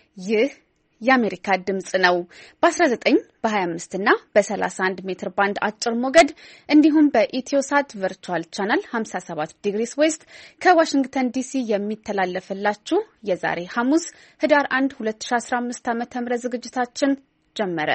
ይህ የአሜሪካ ድምጽ ነው። በ19 በ25 እና በ31 ሜትር ባንድ አጭር ሞገድ እንዲሁም በኢትዮሳት ቨርቹዋል ቻናል 57 ዲግሪስ ዌስት ከዋሽንግተን ዲሲ የሚተላለፍላችሁ የዛሬ ሐሙስ ህዳር 1 2015 ዓ.ም ዝግጅታችን ጀመረ።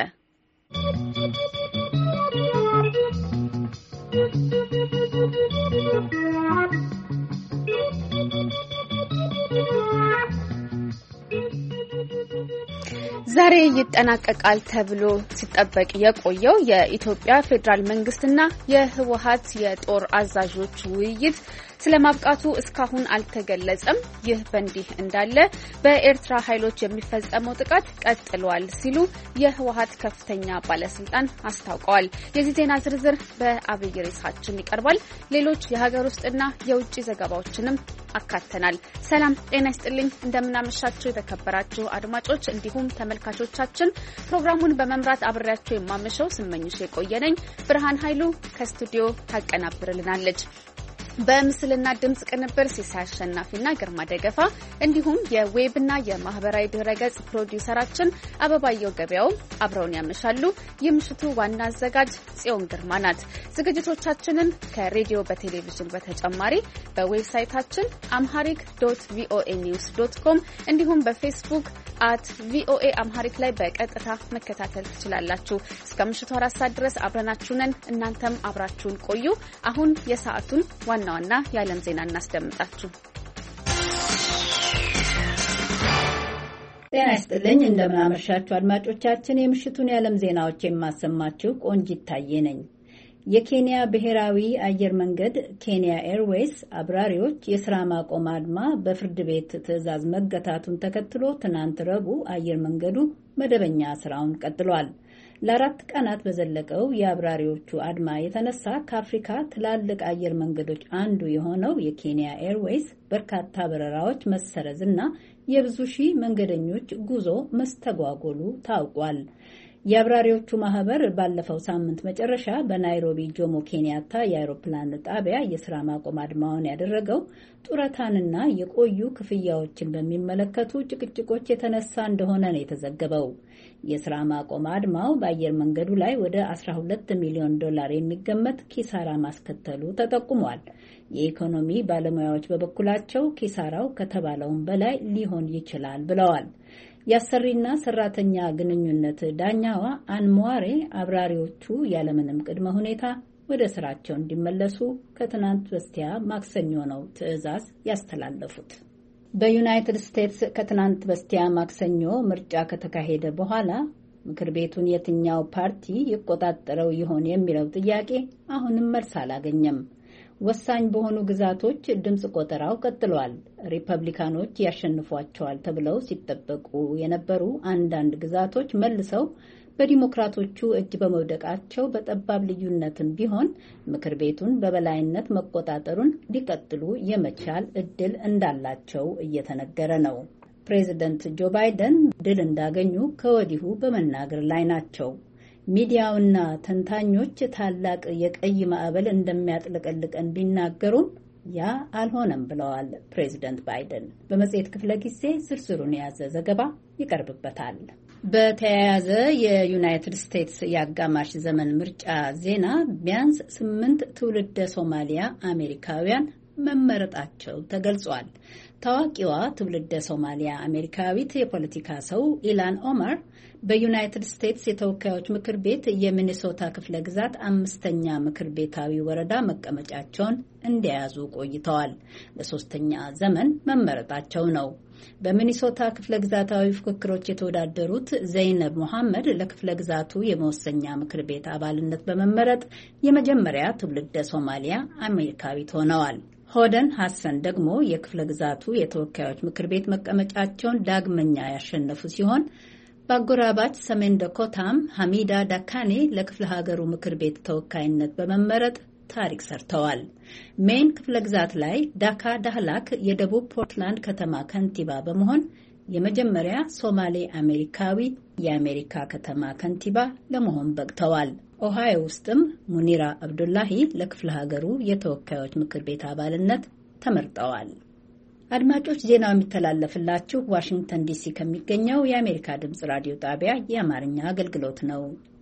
ዛሬ ይጠናቀቃል ተብሎ ሲጠበቅ የቆየው የኢትዮጵያ ፌዴራል መንግስትና የህወሓት የጦር አዛዦች ውይይት ስለማብቃቱ እስካሁን አልተገለጸም። ይህ በእንዲህ እንዳለ በኤርትራ ኃይሎች የሚፈጸመው ጥቃት ቀጥሏል ሲሉ የህወሓት ከፍተኛ ባለስልጣን አስታውቀዋል። የዚህ ዜና ዝርዝር በአብይ ርዕሳችን ይቀርባል። ሌሎች የሀገር ውስጥና የውጭ ዘገባዎችንም አካተናል። ሰላም ጤና ይስጥልኝ። እንደምናመሻችሁ የተከበራችሁ አድማጮች እንዲሁም ተመልካቾቻችን። ፕሮግራሙን በመምራት አብሬያችሁ የማመሸው ስመኝሽ የቆየነኝ። ብርሃን ኃይሉ ከስቱዲዮ ታቀናብርልናለች። በምስልና ድምጽ ቅንብር ሲሳይ አሸናፊና ግርማ ደገፋ እንዲሁም የዌብና የማህበራዊ ድረገጽ ፕሮዲውሰራችን አበባየው ገበያው አብረውን ያመሻሉ። የምሽቱ ዋና አዘጋጅ ጽዮን ግርማ ናት። ዝግጅቶቻችንን ከሬዲዮ በቴሌቪዥን በተጨማሪ በዌብሳይታችን amharic.voanews.com እንዲሁም በፌስቡክ @voa amharic ላይ በቀጥታ መከታተል ትችላላችሁ። እስከ ምሽቱ 4 ሰዓት ድረስ አብረናችሁ ነን። እናንተም አብራችሁን ቆዩ። አሁን የሰዓቱን ዋና የዓለም ዜና እናስደምጣችሁ። ጤና ይስጥልኝ። እንደምናመሻችሁ አድማጮቻችን። የምሽቱን የዓለም ዜናዎች የማሰማችሁ ቆንጂት ታዬ ነኝ። የኬንያ ብሔራዊ አየር መንገድ ኬንያ ኤርዌይስ አብራሪዎች የስራ ማቆም አድማ በፍርድ ቤት ትዕዛዝ መገታቱን ተከትሎ ትናንት ረቡዕ አየር መንገዱ መደበኛ ስራውን ቀጥሏል። ለ4 ቀናት በዘለቀው የአብራሪዎቹ አድማ የተነሳ ከአፍሪካ ትላልቅ አየር መንገዶች አንዱ የሆነው የኬንያ ኤርዌይስ በርካታ በረራዎች መሰረዝና የብዙ ሺህ መንገደኞች ጉዞ መስተጓጎሉ ታውቋል። የአብራሪዎቹ ማህበር ባለፈው ሳምንት መጨረሻ በናይሮቢ ጆሞ ኬንያታ የአውሮፕላን ጣቢያ የስራ ማቆም አድማውን ያደረገው ጡረታንና የቆዩ ክፍያዎችን በሚመለከቱ ጭቅጭቆች የተነሳ እንደሆነ ነው የተዘገበው። የስራ ማቆም አድማው በአየር መንገዱ ላይ ወደ $12 ሚሊዮን የሚገመት ኪሳራ ማስከተሉ ተጠቁሟል። የኢኮኖሚ ባለሙያዎች በበኩላቸው ኪሳራው ከተባለውም በላይ ሊሆን ይችላል ብለዋል። የአሰሪና ሰራተኛ ግንኙነት ዳኛዋ አንሟሬ አብራሪዎቹ ያለምንም ቅድመ ሁኔታ ወደ ስራቸው እንዲመለሱ ከትናንት በስቲያ ማክሰኞ ነው ትዕዛዝ ያስተላለፉት። በዩናይትድ ስቴትስ ከትናንት በስቲያ ማክሰኞ ምርጫ ከተካሄደ በኋላ ምክር ቤቱን የትኛው ፓርቲ ይቆጣጠረው ይሆን የሚለው ጥያቄ አሁንም መልስ አላገኘም። ወሳኝ በሆኑ ግዛቶች ድምጽ ቆጠራው ቀጥሏል። ሪፐብሊካኖች ያሸንፏቸዋል ተብለው ሲጠበቁ የነበሩ አንዳንድ ግዛቶች መልሰው በዲሞክራቶቹ እጅ በመውደቃቸው በጠባብ ልዩነትም ቢሆን ምክር ቤቱን በበላይነት መቆጣጠሩን ሊቀጥሉ የመቻል እድል እንዳላቸው እየተነገረ ነው። ፕሬዚደንት ጆ ባይደን ድል እንዳገኙ ከወዲሁ በመናገር ላይ ናቸው። ሚዲያውና ተንታኞች ታላቅ የቀይ ማዕበል እንደሚያጥለቀልቀን ቢናገሩም ያ አልሆነም ብለዋል ፕሬዚደንት ባይደን። በመጽሔት ክፍለ ጊዜ ዝርዝሩን የያዘ ዘገባ ይቀርብበታል። በተያያዘ የዩናይትድ ስቴትስ የአጋማሽ ዘመን ምርጫ ዜና ቢያንስ 8 ትውልደ ሶማሊያ አሜሪካውያን መመረጣቸው ተገልጿል። ታዋቂዋ ትውልደ ሶማሊያ አሜሪካዊት የፖለቲካ ሰው ኢላን ኦማር በዩናይትድ ስቴትስ የተወካዮች ምክር ቤት የሚኒሶታ ክፍለ ግዛት 5ኛ ምክር ቤታዊ ወረዳ መቀመጫቸውን እንደያዙ ቆይተዋል። ለ3ኛ ዘመን መመረጣቸው ነው። በሚኒሶታ ክፍለ ግዛታዊ ፍክክሮች የተወዳደሩት ዘይነብ መሐመድ ለክፍለ ግዛቱ የመወሰኛ ምክር ቤት አባልነት በመመረጥ የመጀመሪያ ትውልደ ሶማሊያ አሜሪካዊት ሆነዋል። ሆደን ሐሰን ደግሞ የክፍለ ግዛቱ የተወካዮች ምክር ቤት መቀመጫቸውን ዳግመኛ ያሸነፉ ሲሆን በአጎራባች ሰሜን ዳኮታም ሐሚዳ ዳካኔ ለክፍለ ሀገሩ ምክር ቤት ተወካይነት በመመረጥ ታሪክ ሰርተዋል። ሜን ክፍለ ግዛት ላይ ዳካ ዳህላክ የደቡብ ፖርትላንድ ከተማ ከንቲባ በመሆን የመጀመሪያ ሶማሌ አሜሪካዊ የአሜሪካ ከተማ ከንቲባ ለመሆን በቅተዋል። ኦሃዮ ውስጥም ሙኒራ አብዱላሂ ለክፍለ ሀገሩ የተወካዮች ምክር ቤት አባልነት ተመርጠዋል። አድማጮች ዜናው የሚተላለፍላችሁ ዋሽንግተን ዲሲ ከሚገኘው የአሜሪካ ድምጽ ራዲዮ ጣቢያ የአማርኛ አገልግሎት ነው።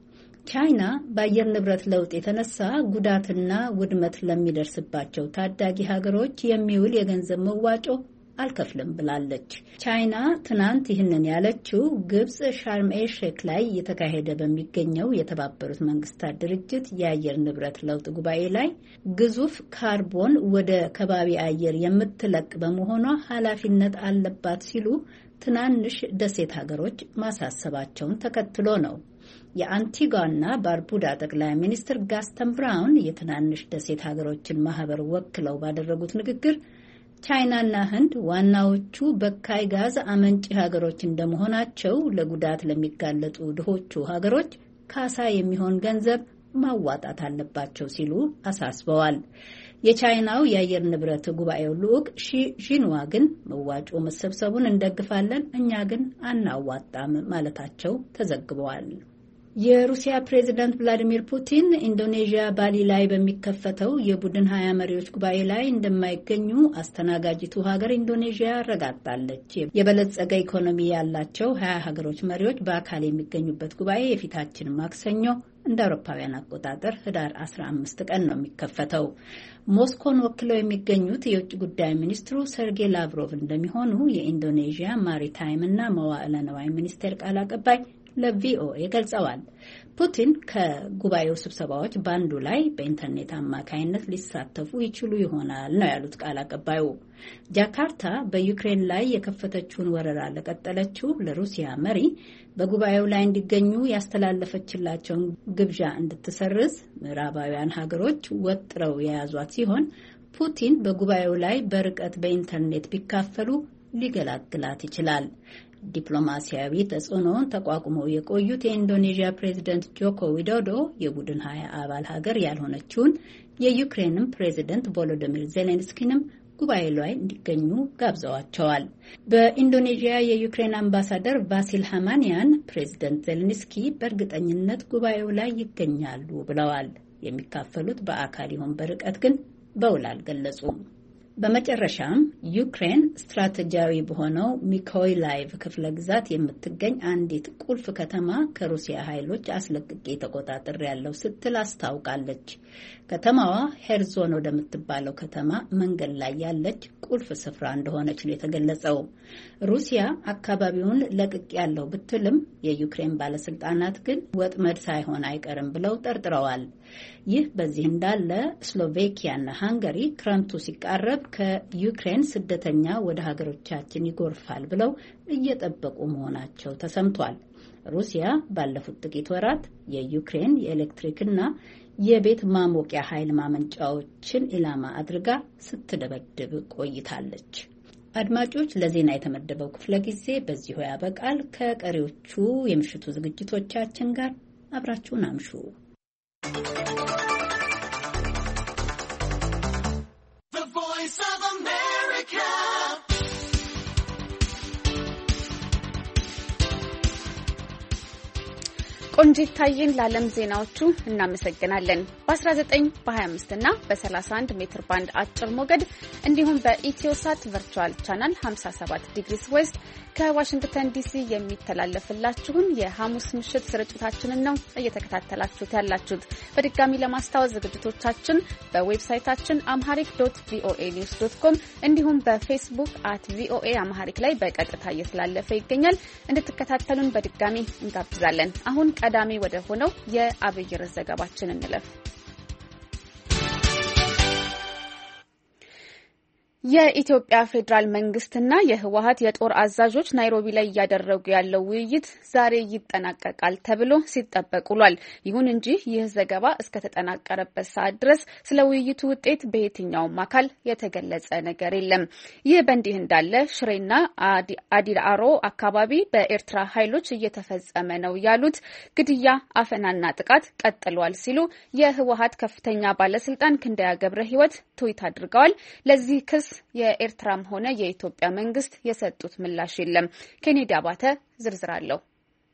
ቻይና በአየር ንብረት ለውጥ የተነሳ ጉዳትና ውድመት ለሚደርስባቸው ታዳጊ ሀገሮች የሚውል የገንዘብ መዋጮ አልከፍልም ብላለች። ቻይና ትናንት ይህንን ያለችው ግብጽ ሻርም ኤል ሼክ ላይ እየተካሄደ በሚገኘው የተባበሩት መንግስታት ድርጅት የአየር ንብረት ለውጥ ጉባኤ ላይ ግዙፍ ካርቦን ወደ ከባቢ አየር የምትለቅ በመሆኗ ኃላፊነት አለባት ሲሉ ትናንሽ ደሴት ሀገሮች ማሳሰባቸውን ተከትሎ ነው። የአንቲጓና ባርቡዳ ጠቅላይ ሚኒስትር ጋስተን ብራውን የትናንሽ ደሴት ሀገሮችን ማህበር ወክለው ባደረጉት ንግግር ቻይናና ህንድ ዋናዎቹ በካይ ጋዝ አመንጪ ሀገሮች እንደመሆናቸው ለጉዳት ለሚጋለጡ ድሆቹ ሀገሮች ካሳ የሚሆን ገንዘብ ማዋጣት አለባቸው ሲሉ አሳስበዋል። የቻይናው የአየር ንብረት ጉባኤው ልዑክ ሺ ጂንዋ ግን መዋጮ መሰብሰቡን እንደግፋለን፣ እኛ ግን አናዋጣም ማለታቸው ተዘግበዋል። የሩሲያ ፕሬዝዳንት ቭላዲሚር ፑቲን ኢንዶኔዥያ ባሊ ላይ በሚከፈተው የቡድን 20 መሪዎች ጉባኤ ላይ እንደማይገኙ አስተናጋጅቱ ሀገር ኢንዶኔዥያ አረጋግጣለች። የበለጸገ ኢኮኖሚ ያላቸው 20 ሀገሮች መሪዎች በአካል የሚገኙበት ጉባኤ የፊታችን ማክሰኞ እንደ አውሮፓውያን አቆጣጠር ህዳር 15 ቀን ነው የሚከፈተው። ሞስኮን ወክለው የሚገኙት የውጭ ጉዳይ ሚኒስትሩ ሰርጌይ ላቭሮቭ እንደሚሆኑ የኢንዶኔዥያ ማሪታይም እና መዋዕለ ነዋይ ሚኒስቴር ቃል አቀባይ ለቪኦኤ ገልጸዋል። ፑቲን ከጉባኤው ስብሰባዎች በአንዱ ላይ በኢንተርኔት አማካይነት ሊሳተፉ ይችሉ ይሆናል ነው ያሉት ቃል አቀባዩ። ጃካርታ በዩክሬን ላይ የከፈተችውን ወረራ ለቀጠለችው ለሩሲያ መሪ በጉባኤው ላይ እንዲገኙ ያስተላለፈችላቸውን ግብዣ እንድትሰርዝ ምዕራባውያን ሀገሮች ወጥረው የያዟት ሲሆን ፑቲን በጉባኤው ላይ በርቀት በኢንተርኔት ቢካፈሉ ሊገላግላት ይችላል። ዲፕሎማሲያዊ ተጽዕኖውን ተቋቁመው የቆዩት የኢንዶኔዥያ ፕሬዝደንት ጆኮ ዊዶዶ የቡድን 20 አባል ሀገር ያልሆነችውን የዩክሬንም ፕሬዝደንት ቮሎዲሚር ዜሌንስኪንም ጉባኤ ላይ እንዲገኙ ጋብዘዋቸዋል። በኢንዶኔዥያ የዩክሬን አምባሳደር ቫሲል ሃማንያን ፕሬዝደንት ዜሌንስኪ በእርግጠኝነት ጉባኤው ላይ ይገኛሉ ብለዋል። የሚካፈሉት በአካል ይሁን በርቀት ግን በውል አልገለጹም። በመጨረሻም ዩክሬን ስትራቴጂያዊ በሆነው ሚኮይላይቭ ክፍለ ግዛት የምትገኝ አንዲት ቁልፍ ከተማ ከሩሲያ ኃይሎች አስለቅቄ ተቆጣጥሬያለሁ ስትል አስታውቃለች። ከተማዋ ሄርዞን ወደምትባለው ከተማ መንገድ ላይ ያለች ቁልፍ ስፍራ እንደሆነች ነው የተገለጸው። ሩሲያ አካባቢውን ለቅቄያለሁ ብትልም የዩክሬን ባለስልጣናት ግን ወጥመድ ሳይሆን አይቀርም ብለው ጠርጥረዋል። ይህ በዚህ እንዳለ ስሎቬኪያና ሃንጋሪ ክረምቱ ሲቃረብ ከዩክሬን ስደተኛ ወደ ሀገሮቻችን ይጎርፋል ብለው እየጠበቁ መሆናቸው ተሰምቷል። ሩሲያ ባለፉት ጥቂት ወራት የዩክሬን የኤሌክትሪክና የቤት ማሞቂያ ኃይል ማመንጫዎችን ኢላማ አድርጋ ስትደበድብ ቆይታለች። አድማጮች፣ ለዜና የተመደበው ክፍለ ጊዜ በዚሁ ያበቃል። ከቀሪዎቹ የምሽቱ ዝግጅቶቻችን ጋር አብራችሁን አምሹ። ቆንጂት ታዬን ለዓለም ዜናዎቹ እናመሰግናለን። በ19 በ25 እና በ31 ሜትር ባንድ አጭር ሞገድ እንዲሁም በኢትዮሳት ቨርቹዋል ቻናል 57 ዲግሪስ ዌስት ከዋሽንግተን ዲሲ የሚተላለፍላችሁን የሐሙስ ምሽት ስርጭታችንን ነው እየተከታተላችሁት ያላችሁት። በድጋሚ ለማስታወስ ዝግጅቶቻችን በዌብሳይታችን amharic.voanews.com እንዲሁም በፌስቡክ @voa amharic ላይ በቀጥታ እየተላለፈ ይገኛል። እንድትከታተሉን በድጋሚ እንጋብዛለን። አሁን ቀዳሚ ወደ ሆነው የአብይ ርዕስ ዘገባችን እንለፍ። የኢትዮጵያ ፌዴራል መንግስትና የህወሀት የጦር አዛዦች ናይሮቢ ላይ እያደረጉ ያለው ውይይት ዛሬ ይጠናቀቃል ተብሎ ሲጠበቅ ውሏል። ይሁን እንጂ ይህ ዘገባ እስከተጠናቀረበት ሰዓት ድረስ ስለ ውይይቱ ውጤት በየትኛውም አካል የተገለጸ ነገር የለም። ይህ በእንዲህ እንዳለ ሽሬና አዲዳሮ አካባቢ በኤርትራ ኃይሎች እየተፈጸመ ነው ያሉት ግድያ፣ አፈናና ጥቃት ቀጥሏል ሲሉ የህወሀት ከፍተኛ ባለስልጣን ክንደያ ገብረ ህይወት ትዊት አድርገዋል። ለዚህ ክስ የኤርትራም ሆነ የኢትዮጵያ መንግስት የሰጡት ምላሽ የለም። ኬኔዲ አባተ ዝርዝር አለው።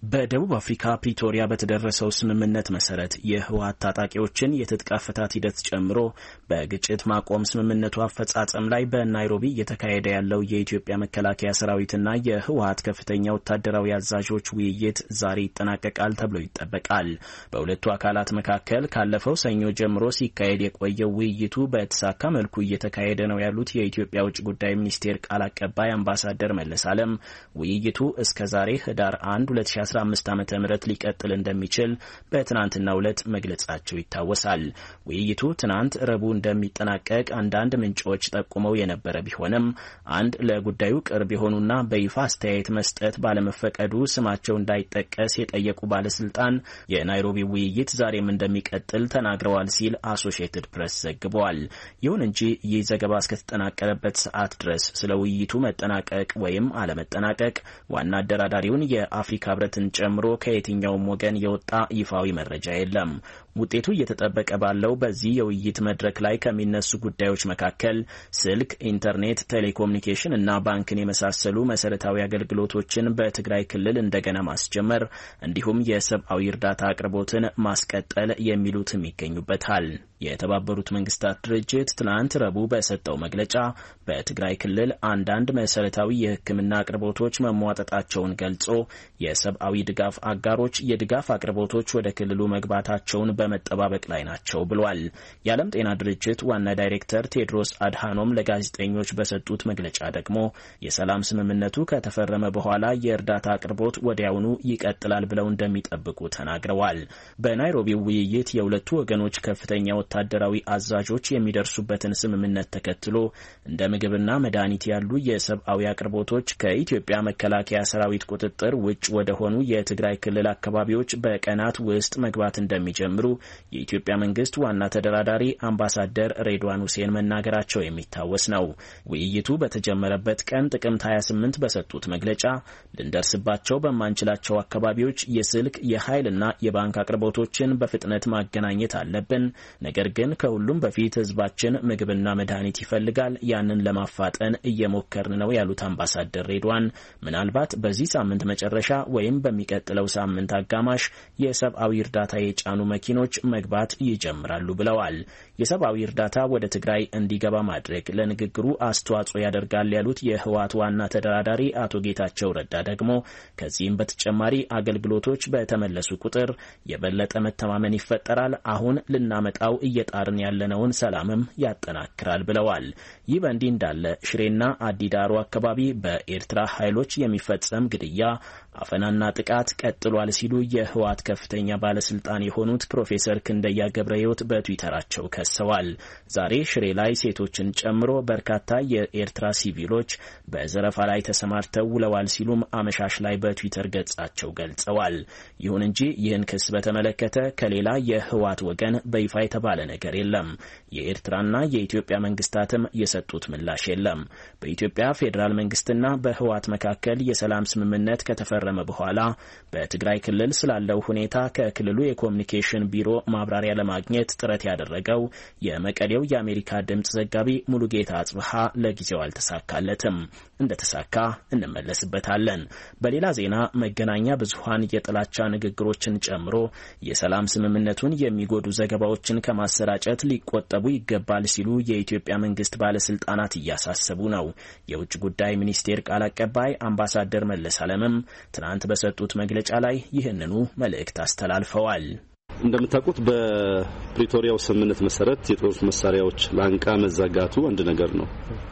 በደቡብ አፍሪካ ፕሪቶሪያ በተደረሰው ስምምነት መሰረት የህወሓት ታጣቂዎችን የትጥቅ አፈታት ሂደት ጨምሮ በግጭት ማቆም ስምምነቱ አፈጻጸም ላይ በናይሮቢ እየተካሄደ ያለው የኢትዮጵያ መከላከያ ሰራዊትና የህወሓት ከፍተኛ ወታደራዊ አዛዦች ውይይት ዛሬ ይጠናቀቃል ተብሎ ይጠበቃል። በሁለቱ አካላት መካከል ካለፈው ሰኞ ጀምሮ ሲካሄድ የቆየው ውይይቱ በተሳካ መልኩ እየተካሄደ ነው ያሉት የኢትዮጵያ ውጭ ጉዳይ ሚኒስቴር ቃል አቀባይ አምባሳደር መለስ አለም ውይይቱ እስከ ዛሬ ህዳር 1 2015 ዓ.ም ሊቀጥል እንደሚችል በትናንትናው ዕለት መግለጻቸው ይታወሳል። ውይይቱ ትናንት ረቡዕ እንደሚጠናቀቅ አንዳንድ ምንጮች ጠቁመው የነበረ ቢሆንም አንድ ለጉዳዩ ቅርብ የሆኑና በይፋ አስተያየት መስጠት ባለመፈቀዱ ስማቸው እንዳይጠቀስ የጠየቁ ባለስልጣን የናይሮቢ ውይይት ዛሬም እንደሚቀጥል ተናግረዋል ሲል አሶሺየትድ ፕሬስ ዘግቧል። ይሁን እንጂ ይህ ዘገባ እስከተጠናቀረበት ሰዓት ድረስ ስለ ውይይቱ መጠናቀቅ ወይም አለመጠናቀቅ ዋና አደራዳሪውን የአፍሪካ ህብረትን ጨምሮ ከየትኛውም ወገን የወጣ ይፋዊ መረጃ የለም። ውጤቱ እየተጠበቀ ባለው በዚህ የውይይት መድረክ ላይ ከሚነሱ ጉዳዮች መካከል ስልክ፣ ኢንተርኔት፣ ቴሌኮሙኒኬሽን እና ባንክን የመሳሰሉ መሰረታዊ አገልግሎቶችን በትግራይ ክልል እንደገና ማስጀመር እንዲሁም የሰብአዊ እርዳታ አቅርቦትን ማስቀጠል የሚሉትም ይገኙበታል። የተባበሩት መንግስታት ድርጅት ትናንት ረቡዕ በሰጠው መግለጫ በትግራይ ክልል አንዳንድ መሰረታዊ የሕክምና አቅርቦቶች መሟጠጣቸውን ገልጾ የሰብአዊ ድጋፍ አጋሮች የድጋፍ አቅርቦቶች ወደ ክልሉ መግባታቸውን በመጠባበቅ ላይ ናቸው ብሏል። የዓለም ጤና ድርጅት ዋና ዳይሬክተር ቴድሮስ አድሃኖም ለጋዜጠኞች በሰጡት መግለጫ ደግሞ የሰላም ስምምነቱ ከተፈረመ በኋላ የእርዳታ አቅርቦት ወዲያውኑ ይቀጥላል ብለው እንደሚጠብቁ ተናግረዋል። በናይሮቢው ውይይት የሁለቱ ወገኖች ከፍተኛ ወታደራዊ አዛዦች የሚደርሱበትን ስምምነት ተከትሎ እንደ ምግብና መድኃኒት ያሉ የሰብአዊ አቅርቦቶች ከኢትዮጵያ መከላከያ ሰራዊት ቁጥጥር ውጭ ወደ ሆኑ የትግራይ ክልል አካባቢዎች በቀናት ውስጥ መግባት እንደሚጀምሩ የኢትዮጵያ መንግስት ዋና ተደራዳሪ አምባሳደር ሬድዋን ሁሴን መናገራቸው የሚታወስ ነው። ውይይቱ በተጀመረበት ቀን ጥቅምት 28 በሰጡት መግለጫ ልንደርስባቸው በማንችላቸው አካባቢዎች የስልክ፣ የኃይልና የባንክ አቅርቦቶችን በፍጥነት ማገናኘት አለብን። ነገር ግን ከሁሉም በፊት ህዝባችን ምግብና መድኃኒት ይፈልጋል። ያንን ለማፋጠን እየሞከርን ነው ያሉት አምባሳደር ሬድዋን ምናልባት በዚህ ሳምንት መጨረሻ ወይም በሚቀጥለው ሳምንት አጋማሽ የሰብአዊ እርዳታ የጫኑ መኪኖች መግባት ይጀምራሉ ብለዋል። የሰብአዊ እርዳታ ወደ ትግራይ እንዲገባ ማድረግ ለንግግሩ አስተዋጽኦ ያደርጋል ያሉት የህወሓት ዋና ተደራዳሪ አቶ ጌታቸው ረዳ ደግሞ ከዚህም በተጨማሪ አገልግሎቶች በተመለሱ ቁጥር የበለጠ መተማመን ይፈጠራል፣ አሁን ልናመጣው እየጣርን ያለነውን ሰላምም ያጠናክራል ብለዋል። ይህ በእንዲህ እንዳለ ሽሬና አዲዳሮ አካባቢ በኤርትራ ኃይሎች የሚፈጸም ግድያ፣ አፈናና ጥቃት ቀጥሏል ሲሉ የህወሓት ከፍተኛ ባለስልጣን የሆኑት ፕሮፌሰር ክንደያ ገብረሕይወት በትዊተራቸው ከሰዋል። ዛሬ ሽሬ ላይ ሴቶችን ጨምሮ በርካታ የኤርትራ ሲቪሎች በዘረፋ ላይ ተሰማርተው ውለዋል ሲሉም አመሻሽ ላይ በትዊተር ገጻቸው ገልጸዋል። ይሁን እንጂ ይህን ክስ በተመለከተ ከሌላ የህወሓት ወገን በይፋ የተባለ ነገር የለም። የኤርትራና የኢትዮጵያ መንግስታትም የሰጡት ምላሽ የለም። በኢትዮጵያ ፌዴራል መንግስትና በህወሓት መካከል የሰላም ስምምነት ከተፈረመ በኋላ በትግራይ ክልል ስላለው ሁኔታ ከክልሉ የኮሙኒኬሽን ቢሮ ማብራሪያ ለማግኘት ጥረት ያደረገው የመቀሌው የአሜሪካ ድምጽ ዘጋቢ ሙሉጌታ አጽብሃ ለጊዜው አልተሳካለትም። እንደተሳካ እንመለስበታለን። በሌላ ዜና መገናኛ ብዙሃን የጥላቻ ንግግሮችን ጨምሮ የሰላም ስምምነቱን የሚጎዱ ዘገባዎችን ከማሰራጨት ሊቆጠቡ ይገባል ሲሉ የኢትዮጵያ መንግስት ባለስልጣናት እያሳሰቡ ነው። የውጭ ጉዳይ ሚኒስቴር ቃል አቀባይ አምባሳደር መለስ አለምም ትናንት በሰጡት መግለጫ ላይ ይህንኑ መልእክት አስተላልፈዋል። እንደምታውቁት በፕሪቶሪያው ስምምነት መሰረት የጦር መሳሪያዎች ላንቃ መዘጋቱ አንድ ነገር ነው።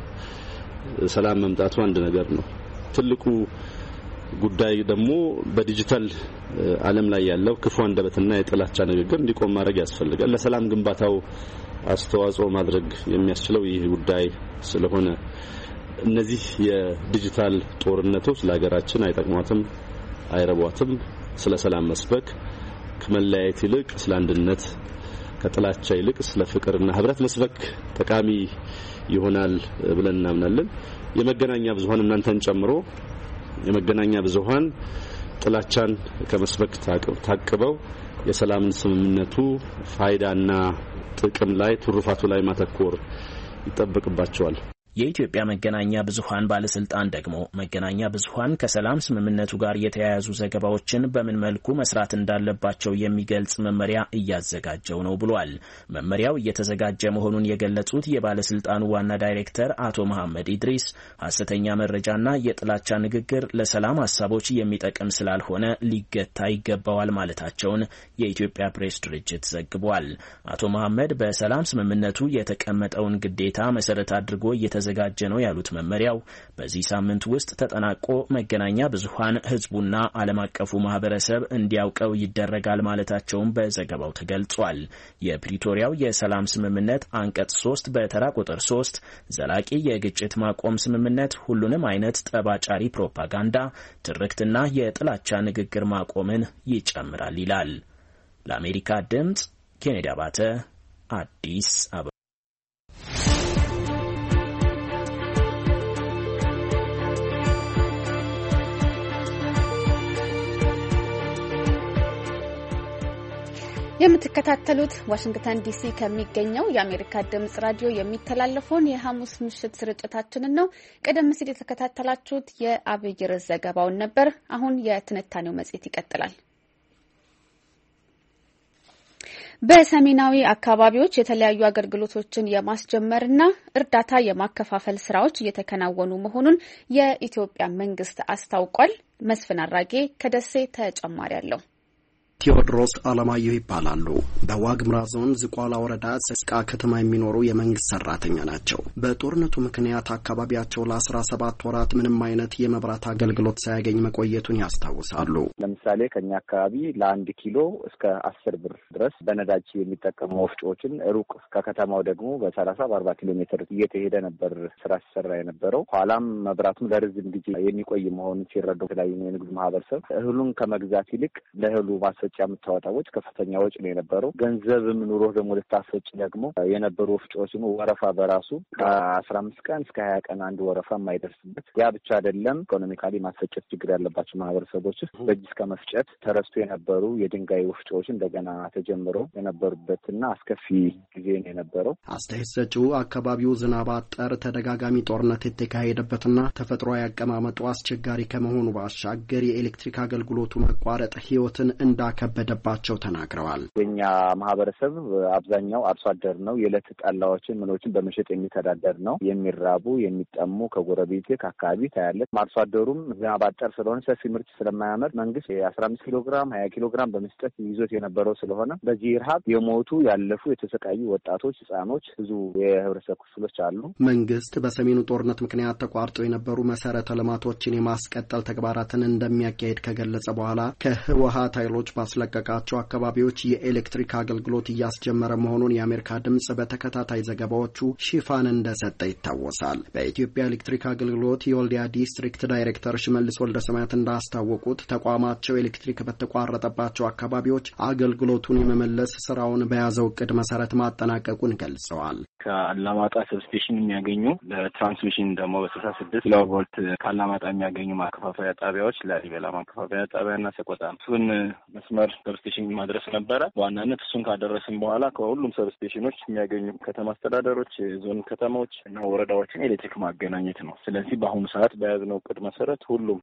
ሰላም መምጣቱ አንድ ነገር ነው። ትልቁ ጉዳይ ደግሞ በዲጂታል ዓለም ላይ ያለው ክፉ አንደበትና የጥላቻ ንግግር እንዲቆም ማድረግ ያስፈልጋል። ለሰላም ግንባታው አስተዋጽኦ ማድረግ የሚያስችለው ይህ ጉዳይ ስለሆነ እነዚህ የዲጂታል ጦርነቶች ለሀገራችን አይጠቅሟትም፣ አይረቧትም። ስለ ሰላም መስበክ ከመለያየት ይልቅ ስለ አንድነት፣ ከጥላቻ ይልቅ ስለ ፍቅርና ህብረት መስበክ ጠቃሚ ይሆናል ብለን እናምናለን። የመገናኛ ብዙሃን እናንተን ጨምሮ የመገናኛ ብዙሃን ጥላቻን ከመስበክ ታቅበው የሰላምን ስምምነቱ ፋይዳና ጥቅም ላይ ትሩፋቱ ላይ ማተኮር ይጠበቅባቸዋል። የኢትዮጵያ መገናኛ ብዙሃን ባለስልጣን ደግሞ መገናኛ ብዙሃን ከሰላም ስምምነቱ ጋር የተያያዙ ዘገባዎችን በምን መልኩ መስራት እንዳለባቸው የሚገልጽ መመሪያ እያዘጋጀው ነው ብሏል። መመሪያው እየተዘጋጀ መሆኑን የገለጹት የባለስልጣኑ ዋና ዳይሬክተር አቶ መሐመድ ኢድሪስ ሐሰተኛ መረጃና የጥላቻ ንግግር ለሰላም ሐሳቦች የሚጠቅም ስላልሆነ ሊገታ ይገባዋል ማለታቸውን የኢትዮጵያ ፕሬስ ድርጅት ዘግቧል። አቶ መሐመድ በሰላም ስምምነቱ የተቀመጠውን ግዴታ መሰረት አድርጎ ተዘጋጀ ነው ያሉት መመሪያው በዚህ ሳምንት ውስጥ ተጠናቆ መገናኛ ብዙሃን ህዝቡና ዓለም አቀፉ ማህበረሰብ እንዲያውቀው ይደረጋል ማለታቸውን በዘገባው ተገልጿል። የፕሪቶሪያው የሰላም ስምምነት አንቀጽ 3 በተራ ቁጥር 3 ዘላቂ የግጭት ማቆም ስምምነት ሁሉንም አይነት ጠባጫሪ ፕሮፓጋንዳ፣ ትርክትና የጥላቻ ንግግር ማቆምን ይጨምራል ይላል። ለአሜሪካ ድምጽ ኬኔዲ አባተ አዲስ አበባ። የምትከታተሉት ዋሽንግተን ዲሲ ከሚገኘው የአሜሪካ ድምጽ ራዲዮ የሚተላለፈውን የሐሙስ ምሽት ስርጭታችንን ነው። ቀደም ሲል የተከታተላችሁት የአብይ ርዕስ ዘገባውን ነበር። አሁን የትንታኔው መጽሔት ይቀጥላል። በሰሜናዊ አካባቢዎች የተለያዩ አገልግሎቶችን የማስጀመርና እርዳታ የማከፋፈል ስራዎች እየተከናወኑ መሆኑን የኢትዮጵያ መንግስት አስታውቋል። መስፍን አራጌ ከደሴ ተጨማሪ አለው። ቴዎድሮስ አለማየሁ ይባላሉ። በዋግምራ ዞን ዝቋላ ወረዳ ሰስቃ ከተማ የሚኖሩ የመንግስት ሰራተኛ ናቸው። በጦርነቱ ምክንያት አካባቢያቸው ለ17 ወራት ምንም አይነት የመብራት አገልግሎት ሳያገኝ መቆየቱን ያስታውሳሉ። ለምሳሌ ከኛ አካባቢ ለ1 ኪሎ እስከ 10 ብር ድረስ በነዳጅ የሚጠቀሙ ወፍጮችን ሩቅ ከከተማው ደግሞ በ30-40 ኪሎ ሜትር እየተሄደ ነበር ስራ ሲሰራ የነበረው። ኋላም መብራቱም ለረጅም ጊዜ የሚቆይ መሆኑን ሲረዱ የተለያዩ የንግድ ማህበረሰብ እህሉን ከመግዛት ይልቅ ለእህሉ ማስፈጫ የምታወጣው ወጪ ከፍተኛ ወጪ ነው የነበረው። ገንዘብም ኑሮ ደግሞ ልታስፈጭ ደግሞ የነበሩ ወፍጮችን ወረፋ በራሱ ከ15 ቀን እስከ 20 ቀን አንድ ወረፋ የማይደርስበት። ያ ብቻ አይደለም፣ ኢኮኖሚካሊ ማስፈጨት ችግር ያለባቸው ማህበረሰቦች በእጅ እስከ መፍጨት ተረስቶ የነበሩ የድንጋይ ወፍጮች እንደገና ተጀምረው የነበሩበትና አስከፊ ጊዜ ነው የነበረው። አስተያየት ሰጪው አካባቢው ዝናብ አጠር ተደጋጋሚ ጦርነት የተካሄደበትና ተፈጥሯዊ አቀማመጡ አስቸጋሪ ከመሆኑ ባሻገር የኤሌክትሪክ አገልግሎቱ መቋረጥ ህይወትን እንዳከበደባቸው ተናግረዋል። የኛ ማህበረሰብ አብዛኛው አርሶ አደር ነው። የዕለት ጠላዎችን ምኖችን በመሸጥ የሚተዳደር ነው። የሚራቡ የሚጠሙ ከጎረቤት ከአካባቢ ታያለ። አርሶ አደሩም ዝናብ አጠር ስለሆነ ሰፊ ምርት ስለማያመር መንግስት 15 ኪሎ ግራም 20 ኪሎ ግራም በመስጠት ይዞት የነበረው ስለሆነ በዚህ ረሃብ የሞቱ ያለፉ የተሰቃዩ ወጣቶች፣ ህጻኖች፣ ብዙ የህብረተሰብ ክፍሎች አሉ። መንግስት በሰሜኑ ጦርነት ምክንያት ተቋርጠው የነበሩ መሰረተ ልማቶችን የማስቀጠል ተግባራትን እንደሚያካሄድ ከገለጸ በኋላ ከህወሓት ኃይሎች ባስለቀቃቸው አካባቢዎች የኤሌክትሪክ አገልግሎት እያስጀመረ መሆኑን የአሜሪካ ድምጽ በተከታታይ ዘገባዎቹ ሽፋን እንደሰጠ ይታወሳል። በኢትዮጵያ ኤሌክትሪክ አገልግሎት የወልዲያ ዲስትሪክት ዳይሬክተር ሽመልስ ወልደሰማያት እንዳስታወቁት ተቋማቸው ኤሌክትሪክ በተቋረጠባቸው አካባቢዎች አገልግሎቱን የመመለስ ስራውን በያዘው እቅድ መሰረት ማጠናቀቁን ገልጸዋል። ከአላማጣ ሰብስቴሽን የሚያገኙ ለትራንስሚሽን ደግሞ በ66 ኪሎቮልት ከአላማጣ የሚያገኙ ማከፋፈያ ጣቢያዎች ላሊበላ ማከፋፈያ ጣቢያና ሰቆጣ እሱን መስመር ሰብስቴሽን ማድረስ ነበረ። በዋናነት እሱን ካደረስን በኋላ ከሁሉም ሰብስቴሽኖች የሚያገኙ ከተማ አስተዳደሮች፣ ዞን ከተማዎች እና ወረዳዎችን ኤሌክትሪክ ማገናኘት ነው። ስለዚህ በአሁኑ ሰዓት በያዝነው እቅድ መሰረት ሁሉም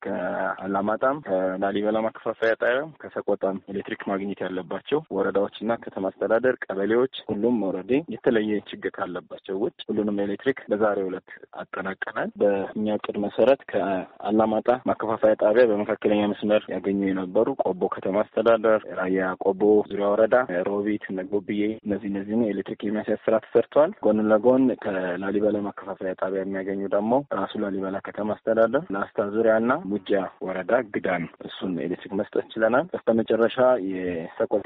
ከአላማጣም ከላሊበላ ማከፋፈያ ጣቢያም ከሰቆጣም ኤሌክትሪክ ማግኘት ያለባቸው ወረዳዎችና ከተማ አስተዳደር ቀበሌዎች ሁሉም ኦልሬዲ የተለየ ችግር ካለባቸው ውጭ ሁሉንም ኤሌክትሪክ በዛሬው ዕለት አጠናቀናል። በእኛ እቅድ መሰረት ከአላማጣ ማከፋፈያ ጣቢያ በመካከለኛ መስመር ያገኙ የነበሩ ቆቦ ከተማ አስተዳደር፣ ራያ ቆቦ ዙሪያ ወረዳ፣ ሮቢት፣ ነጎብዬ እነዚህን ኤሌክትሪክ የሚያሳይ ስራ ተሰርተዋል። ጎን ለጎን ከላሊበላ ማከፋፈያ ጣቢያ የሚያገኙ ደግሞ ራሱ ላሊበላ ከተማ አስተዳደር፣ ላስታ ዙሪያና ሙጃ ወረዳ ግዳን እሱን ኤሌክትሪክ መስጠት ችለናል። በስተመጨረሻ የሰቆጣ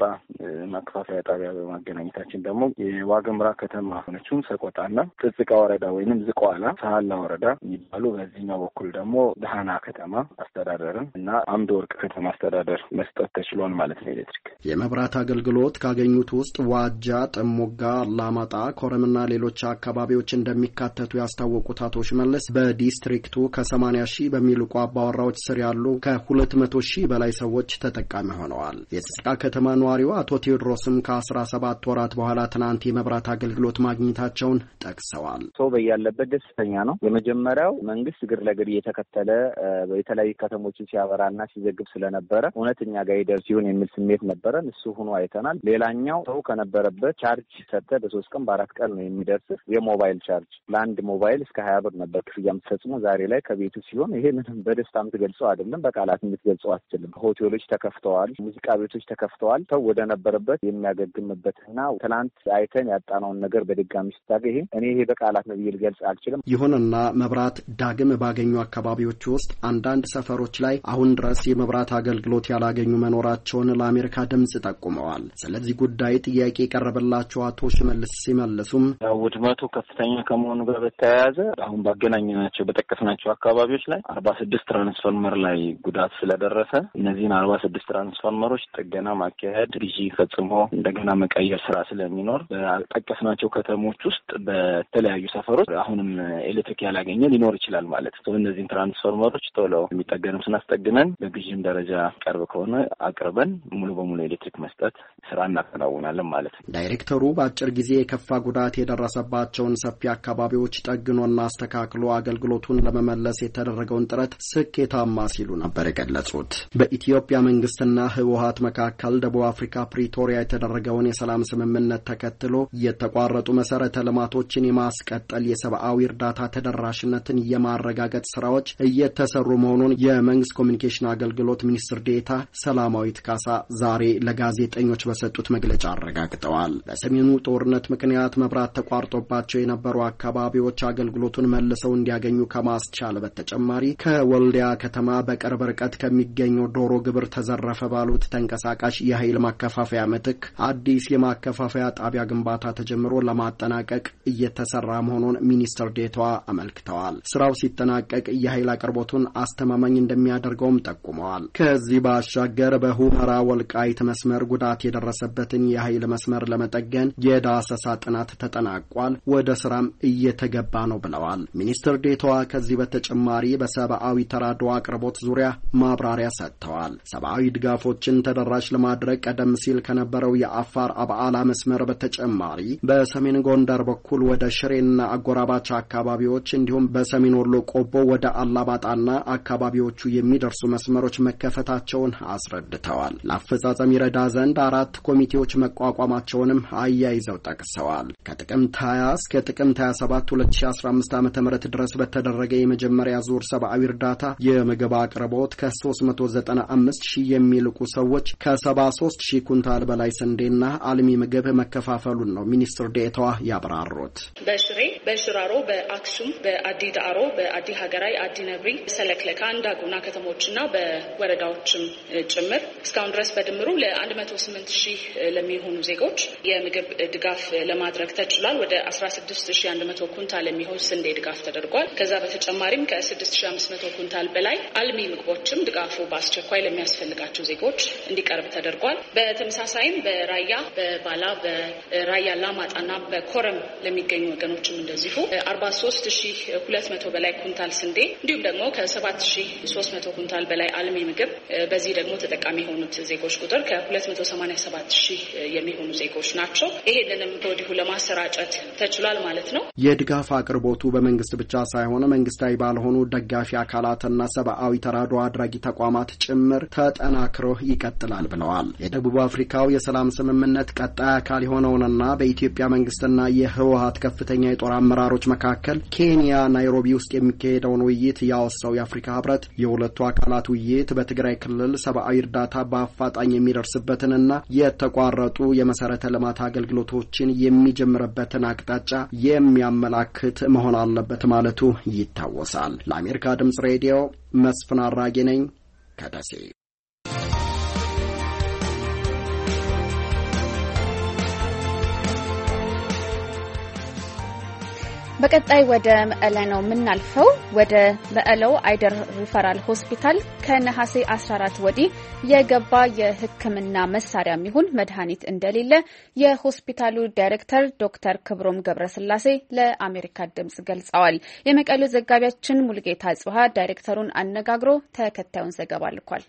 ማከፋፈያ ጣቢያ በማገናኘታችን ደግሞ የዋግምራ ከተማ ሆነችውን ሰቆጣና ጥጽቃ ወረዳ ወይንም ዝቋላ ሳህላ ወረዳ የሚባሉ በዚህኛው በኩል ደግሞ ደሃና ከተማ አስተዳደርን እና አምደ ወርቅ ከተማ አስተዳደር መስጠት ተችሏል ማለት ነው ኤሌክትሪክ። የመብራት አገልግሎት ካገኙት ውስጥ ዋጃ፣ ጥሙጋ፣ አላማጣ፣ ኮረምና ሌሎች አካባቢዎች እንደሚካተቱ ያስታወቁት አቶ ሽመልስ በዲስትሪክቱ ከ80 ሺህ በሚልቁ አባወራዎች ስር ያሉ ከ200 ሺህ በላይ ሰዎች ተጠቃሚ ሆነዋል። የጽስቃ ከተማ ነዋሪው አቶ ቴዎድሮስም ከ17 ወራት በኋላ ትናንት የመብራት አገልግሎት ማግኘታቸውን ጠቅሰዋል። ሰው በያለበት ደስተኛ ነው። የመጀመሪያው መንግስት እግር ለእግር እየተከተለ የተለያዩ ከተሞችን ሲያበራና ሲዘግብ ስለነበረ እውነተኛ ጋር ይደርስ ሲሆን የሚል ስሜት ነበረን። እሱ ሆኖ አይተናል። ሌላኛው ሰው ከነበረበት ቻርጅ ሰጥተ በ3 ቀን በ4 ቀን ነው የሚደርስ የሞባይል ቻርጅ። ለአንድ ሞባይል እስከ 20 ብር ነበር ክፍያ የምትፈጽሙ። ዛሬ ላይ ከቤቱ ሲሆን ይሄ ምንም በደስታ የምትገልጸው አይደለም፣ በቃላት የምትገልጸው አትችልም። ሆቴሎች ተከፍተዋል፣ ሙዚቃ ቤቶች ተከፍተዋል። ሰው ወደ ነበረበት የሚያገግምበትና ትናንት አይተን ያጣነውን ነገር በድጋሚ ስታገኝ ይሄ በቃላት ነው ብዬ ልገልጽ አልችልም። ይሁንና መብራት ዳግም ባገኙ አካባቢዎች ውስጥ አንዳንድ ሰፈሮች ላይ አሁን ድረስ የመብራት አገልግሎት ያላገኙ መኖራቸውን ለአሜሪካ ድምጽ ጠቁመዋል። ስለዚህ ጉዳይ ጥያቄ የቀረበላቸው አቶ ሽመልስ ሲመልሱም ውድመቱ ከፍተኛ ከመሆኑ ጋር በተያያዘ አሁን ባገናኘናቸው በጠቀስናቸው አካባቢዎች ላይ 46 ትራንስፎርመር ላይ ጉዳት ስለደረሰ እነዚህን 46 ትራንስፎርመሮች ጥገና ማካሄድ፣ ግዢ ፈጽሞ እንደገና መቀየር ስራ ስለሚኖር በጠቀስናቸው ከተሞች ውስጥ በተለያዩ ሰፈሮች አሁንም ኤሌክትሪክ ያላገኘ ሊኖር ይችላል ማለት ነው። እነዚህን ትራንስፎርመሮች ቶሎ የሚጠገኑ ስናስጠግነን በግዢም ደረጃ ቀርብ ከሆነ አቅርበን ሙሉ በሙሉ ኤሌክትሪክ መስጠት ስራ እናከናውናለን ማለት ነው። ዳይሬክተሩ በአጭር ጊዜ የከፋ ጉዳት የደረሰባቸውን ሰፊ አካባቢዎች ጠግኖና አስተካክሎ አገልግሎቱን ለመመለስ የተደረገውን ጥረት ስኬታማ ሲሉ ነበር የገለጹት። በኢትዮጵያ መንግስትና ህወሓት መካከል ደቡብ አፍሪካ ፕሪቶሪያ የተደረገውን የሰላም ስምምነት ተከትሎ የተቋረጡ መሰረተ ልማቶችን የማስቀጠል የሰብአዊ እርዳታ ተደራሽነትን የማረጋገጥ ስራዎች እየተሰሩ መሆኑን የመንግስት ኮሚኒኬሽን አገልግሎት ሚኒስትር ዴኤታ ሰላማዊት ካሳ ዛሬ ለጋዜጠኞች በሰጡት መግለጫ አረጋግጠዋል። በሰሜኑ ጦርነት ምክንያት መብራት ተቋርጦባቸው የነበሩ አካባቢዎች አገልግሎቱን መልሰው እንዲያገኙ ከማስቻል በተጨማሪ ከወልዲያ ከተማ በቅርብ ርቀት ከሚገኘው ዶሮ ግብር ተዘረፈ ባሉት ተንቀሳቃሽ የኃይል ማከፋፈያ ምትክ አዲስ የማከፋፈያ ጣቢያ ግንባታ ተጀምሮ ለማጠናቀቅ እየተሰራ መሆኑን ሚኒስትር ዴኤታዋ አመልክተዋል። ስራው ሲጠናቀቅ የኃይል አቅርቦቱን አስተማማኝ እንደሚያደርገውም ጠቁመዋል። ከዚህ ባሻገር በሁመራ ወልቃይት መስመር ጉዳት የደረሰበትን የኃይል መስመር ለመጠገን የዳሰሳ ጥናት ተጠናቋል፣ ወደ ስራም እየተገባ ነው ብለዋል። ሚኒስትር ዴኤታዋ ከዚህ በተጨማሪ በሰብአዊ ተራድኦ አቅርቦት ዙሪያ ማብራሪያ ሰጥተዋል። ሰብአዊ ድጋፎችን ተደራሽ ለማድረግ ቀደም ሲል ከነበረው የአፋር አብዓላ መስመር በተጨማሪ በሰሜን ጎንደር በኩል ወደ ሽሬና አጎራባች አካባቢዎች እንዲሁም በሰሜን ወሎ ቆቦ ወደ አላባጣና አካባቢዎቹ የሚደርሱ መስመሮች መከፈታቸውን አስረድተዋል። ለአፈጻጸም ይረዳ ዘንድ 4 ኮሚቴዎች መቋቋማቸውንም አያይዘው ጠቅሰዋል። ከጥቅምት 20 እስከ ጥቅምት 27 2015 ዓ.ም ድረስ በተደረገ የመጀመሪያ ዙር ሰብአዊ እርዳታ የምግብ አቅርቦት ከ395 ሺህ የሚልቁ ሰዎች ከ73 ሺህ ኩንታል በላይ ስንዴና አልሚ ምግብ መከፋፈሉን ነው ሚኒስትር ዴኤታዋ ያብራሩት። በሽሬ፣ በሽራሮ፣ በአክሱም፣ በአዲ ዳዕሮ፣ በአዲ ሀገራይ፣ አዲ ነብሪ፣ ሰለክለካ፣ እንዳጉና ከተሞችና በወረዳዎችም ጭምር እስካሁን ድረስ በድምሩ ለ108 ሺህ ለሚሆኑ ዜጎች የምግብ ድጋፍ ለማድረግ ተችሏል። ወደ 16100 ኩንታል የሚሆን ስንዴ ድጋፍ ተደርጓል። ከዛ በተጨማሪም ከ6500 ኩንታል በላይ አልሚ ምግቦችም ድጋፉ በአስቸኳይ ለሚያስፈልጋቸው ዜጎች እንዲቀርብ ተደርጓል። በተመሳሳይም በራያ፣ በባላ፣ በራያ ላማጣና በኮረም ለሚገኙ ወገኖችም እንደዚሁ 43200 በላይ ኩንታል ስንዴ እንዲሁም ደግሞ ከ7300 ኩንታል በላይ አልሚ ምግብ በዚህ ደግሞ ተጠቃሚ የሆኑት ዜጎች ቁጥር ከ287 ሺህ የሚሆኑ ዜጎች ናቸው። ይሄንንም ከወዲሁ ለማሰራጨት ተችሏል ማለት ነው። የድጋፍ አቅርቦቱ በመንግስት ብቻ ሳይሆን መንግስታዊ ባልሆኑ ደጋፊ አካላትና ሰብአዊ ተራድኦ አድራጊ ተቋማት ጭምር ተጠናክሮ ይቀጥላል ብለዋል። የደቡብ አፍሪካው የሰላም ስምምነት ቀጣይ አካል የሆነውንና በኢትዮጵያ መንግስትና የህወሓት ከፍተኛ የጦር አመራሮች መካከል ኬንያ ናይሮቢ ውስጥ የሚካሄደውን ውይይት ያወሳው የአፍሪካ ህብረት የሁለቱ አካላት ውይይት በትግራይ ክልል ሰብአዊ እርዳታ በአፋጣኝ የሚደርስበትንና የተቋረጡ የመሰረተ ልማት አገልግሎቶችን የሚጀምርበትን አቅጣጫ የሚያመላክት መሆን አለበት ማለቱ ይታወሳል። ለአሜሪካ ድምጽ ሬዲዮ መስፍን አራጌ ነኝ ከደሴ። በቀጣይ ወደ መቀለ ነው የምናልፈው። ወደ መቀለው አይደር ሪፈራል ሆስፒታል ከነሐሴ 14 ወዲህ የገባ የሕክምና መሳሪያም ይሁን መድኃኒት እንደሌለ የሆስፒታሉ ዳይሬክተር ዶክተር ክብሮም ገብረስላሴ ለአሜሪካ ድምጽ ገልጸዋል። የመቀለው ዘጋቢያችን ሙልጌታ ጽሃ ዳይሬክተሩን አነጋግሮ ተከታዩን ዘገባ ልኳል።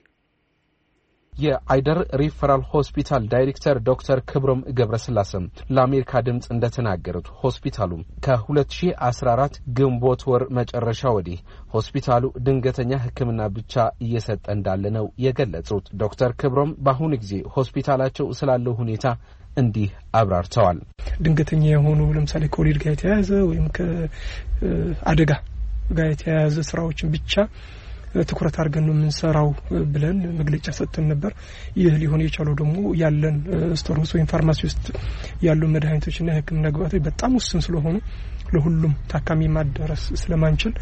የአይደር ሪፈራል ሆስፒታል ዳይሬክተር ዶክተር ክብሮም ገብረስላሴም ለአሜሪካ ድምጽ እንደተናገሩት ሆስፒታሉ ከ2014 ግንቦት ወር መጨረሻ ወዲህ ሆስፒታሉ ድንገተኛ ሕክምና ብቻ እየሰጠ እንዳለ ነው የገለጹት። ዶክተር ክብሮም በአሁኑ ጊዜ ሆስፒታላቸው ስላለው ሁኔታ እንዲህ አብራርተዋል። ድንገተኛ የሆኑ ለምሳሌ ኮቪድ ጋር የተያያዘ ወይም ከአደጋ ጋር የተያያዘ ስራዎችን ብቻ ትኩረት አድርገን ነው የምንሰራው ብለን መግለጫ ሰጥተን ነበር። ይህ ሊሆን የቻለው ደግሞ ያለን ስቶርስ ወይም ፋርማሲ ውስጥ ያሉ መድኃኒቶችና የሕክምና ግብአቶች በጣም ውስን ስለሆኑ ለሁሉም ታካሚ ማዳረስ ስለማንችል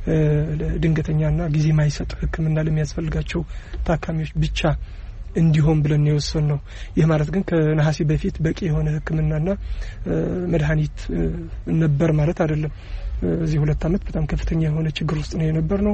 ድንገተኛና ጊዜ ማይሰጥ ሕክምና ለሚያስፈልጋቸው ታካሚዎች ብቻ እንዲሆን ብለን ነው የወሰንነው። ይህ ማለት ግን ከነሐሴ በፊት በቂ የሆነ ሕክምናና መድኃኒት ነበር ማለት አይደለም። እዚህ 2 አመት በጣም ከፍተኛ የሆነ ችግር ውስጥ ነው የነበርነው።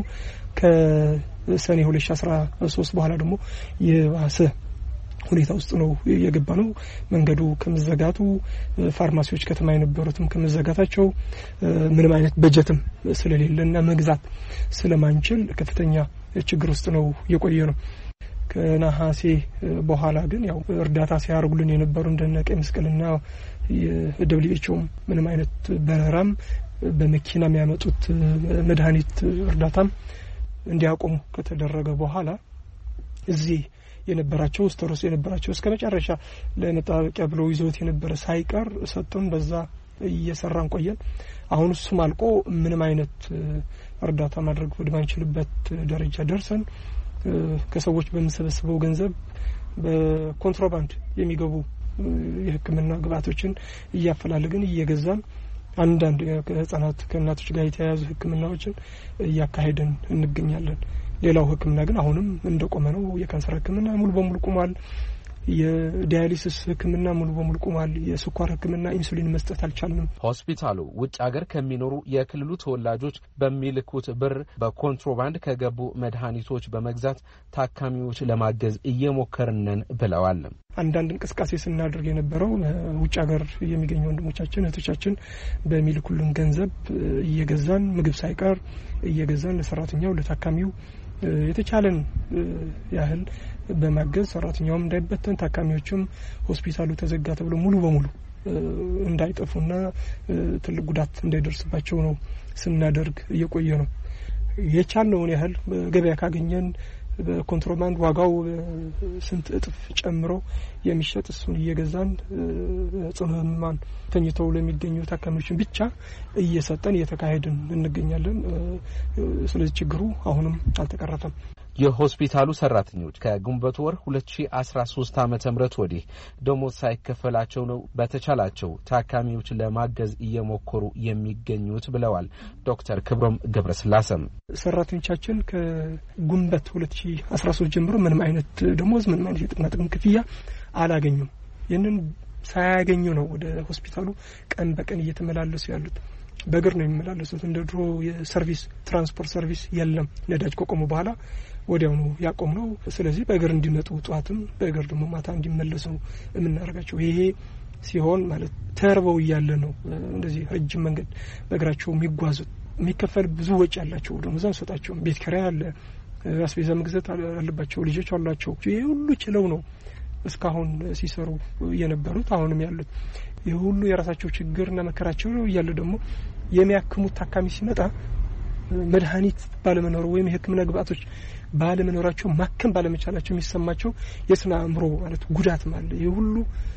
ከሰኔ 2013 በኋላ ደግሞ የባሰ ሁኔታ ውስጥ ነው የገባነው። መንገዱ ከመዘጋቱ ፋርማሲዎች ከተማ የነበሩትም ከመዘጋታቸው ምንም አይነት በጀትም ስለሌለና መግዛት ስለማንችል ከፍተኛ ችግር ውስጥ ነው የቆየነው። ከነሐሴ በኋላ ግን ያው እርዳታ ሲያርጉልን የነበሩ እንደነ ቀይ መስቀልና የደብሊውኤችኦ ምንም አይነት በረራም በመኪና የሚያመጡት መድኃኒት እርዳታም እንዲያቆሙ ከተደረገ በኋላ እዚህ የነበራቸው ስቶርስ የነበራቸው እስከ መጨረሻ ለመጣበቂያ ብለው ይዘውት የነበረ ሳይቀር ሰጥተን በዛ እየሰራን ቆየን። አሁን እሱም አልቆ ምንም አይነት እርዳታ ማድረግ ወደማንችልበት ደረጃ ደርሰን ከሰዎች በመሰበሰበው ገንዘብ በኮንትሮባንድ የሚገቡ የሕክምና ግብአቶችን እያፈላለግን እየገዛን አንዳንድ ከህፃናት ከእናቶች ጋር የተያያዙ ሕክምናዎችን እያካሄድን እንገኛለን። ሌላው ሕክምና ግን አሁንም እንደቆመ ነው። የካንሰር ሕክምና ሙሉ በሙሉ ቆሟል። የዳያሊሲስ ሕክምና ሙሉ በሙሉ ቆሟል። የስኳር ሕክምና ኢንሱሊን መስጠት አልቻልንም። ሆስፒታሉ ውጭ ሀገር ከሚኖሩ የክልሉ ተወላጆች በሚልኩት ብር በኮንትሮባንድ ከገቡ መድኃኒቶች በመግዛት ታካሚዎች ለማገዝ እየሞከርነን ብለዋል። አንዳንድ እንቅስቃሴ ስናደርግ የነበረው ውጭ ሀገር የሚገኙ ወንድሞቻችን እህቶቻችን በሚልኩልን ገንዘብ እየገዛን ምግብ ሳይቀር እየገዛን ለሰራተኛው ለታካሚው የተቻለን ያህል በማገዝ ሰራተኛውም እንዳይበተን ታካሚዎችም ሆስፒታሉ ተዘጋ ተብሎ ሙሉ በሙሉ እንዳይጠፉና ትልቅ ጉዳት እንዳይደርስባቸው ነው ስናደርግ እየቆየ ነው። የቻልነውን ያህል ገበያ ካገኘን በኮንትሮባንድ ዋጋው ስንት እጥፍ ጨምሮ የሚሸጥ እሱን እየገዛን ጽኑ ህሙማን ተኝተው ለሚገኙ ታካሚዎችን ብቻ እየሰጠን እየተካሄድን እንገኛለን። ስለዚህ ችግሩ አሁንም አልተቀረፈም። የሆስፒታሉ ሰራተኞች ከግንቦት ወር 2013 ዓመተ ምህረት ወዲህ ደሞዝ ሳይከፈላቸው ነው በተቻላቸው ታካሚዎች ለማገዝ እየሞከሩ የሚገኙት ብለዋል ዶክተር ክብሮም ገብረስላሴም። ሰራተኞቻችን ከግንቦት 2013 ጀምሮ ምንም አይነት ደሞዝ ምንም አይነት የጥቅማ ጥቅም ክፍያ አላገኙም። ይህንን ሳያገኙ ነው ወደ ሆስፒታሉ ቀን በቀን እየተመላለሱ ያሉት። በእግር ነው የሚመላለሱት። እንደ ድሮ የሰርቪስ ትራንስፖርት ሰርቪስ የለም። ነዳጅ ከቆሙ በኋላ ወዲያው ነው ያቆምነው። ስለዚህ በእግር እንዲመጡ ጧትም በእግር ደግሞ ማታ እንዲመለሱ የምናደርጋቸው። ይሄ ሲሆን ማለት ተርበው እያለ ነው እንደዚህ ረጅም መንገድ በእግራቸው የሚጓዙት። የሚከፈል ብዙ ወጪ ያላቸው ደግሞ እዛ ሰጣቸው ቤት ኪራይ አለ፣ አስቤዛ መግዛት አለባቸው፣ ልጆች አሏቸው። ይሄ ሁሉ ችለው ነው እስካሁን ሲሰሩ የነበሩት አሁንም ያሉት። ይሄ ሁሉ የራሳቸው ችግርና መከራቸው ነው እያለ ደግሞ የሚያክሙት ታካሚ ሲመጣ መድኃኒት ባለመኖሩ ወይም የሕክምና ግብአቶች ባለመኖራቸው ማከም ባለመቻላቸው የሚሰማቸው የስነ አእምሮ ማለት ጉዳት ማለት ይሄ ሁሉ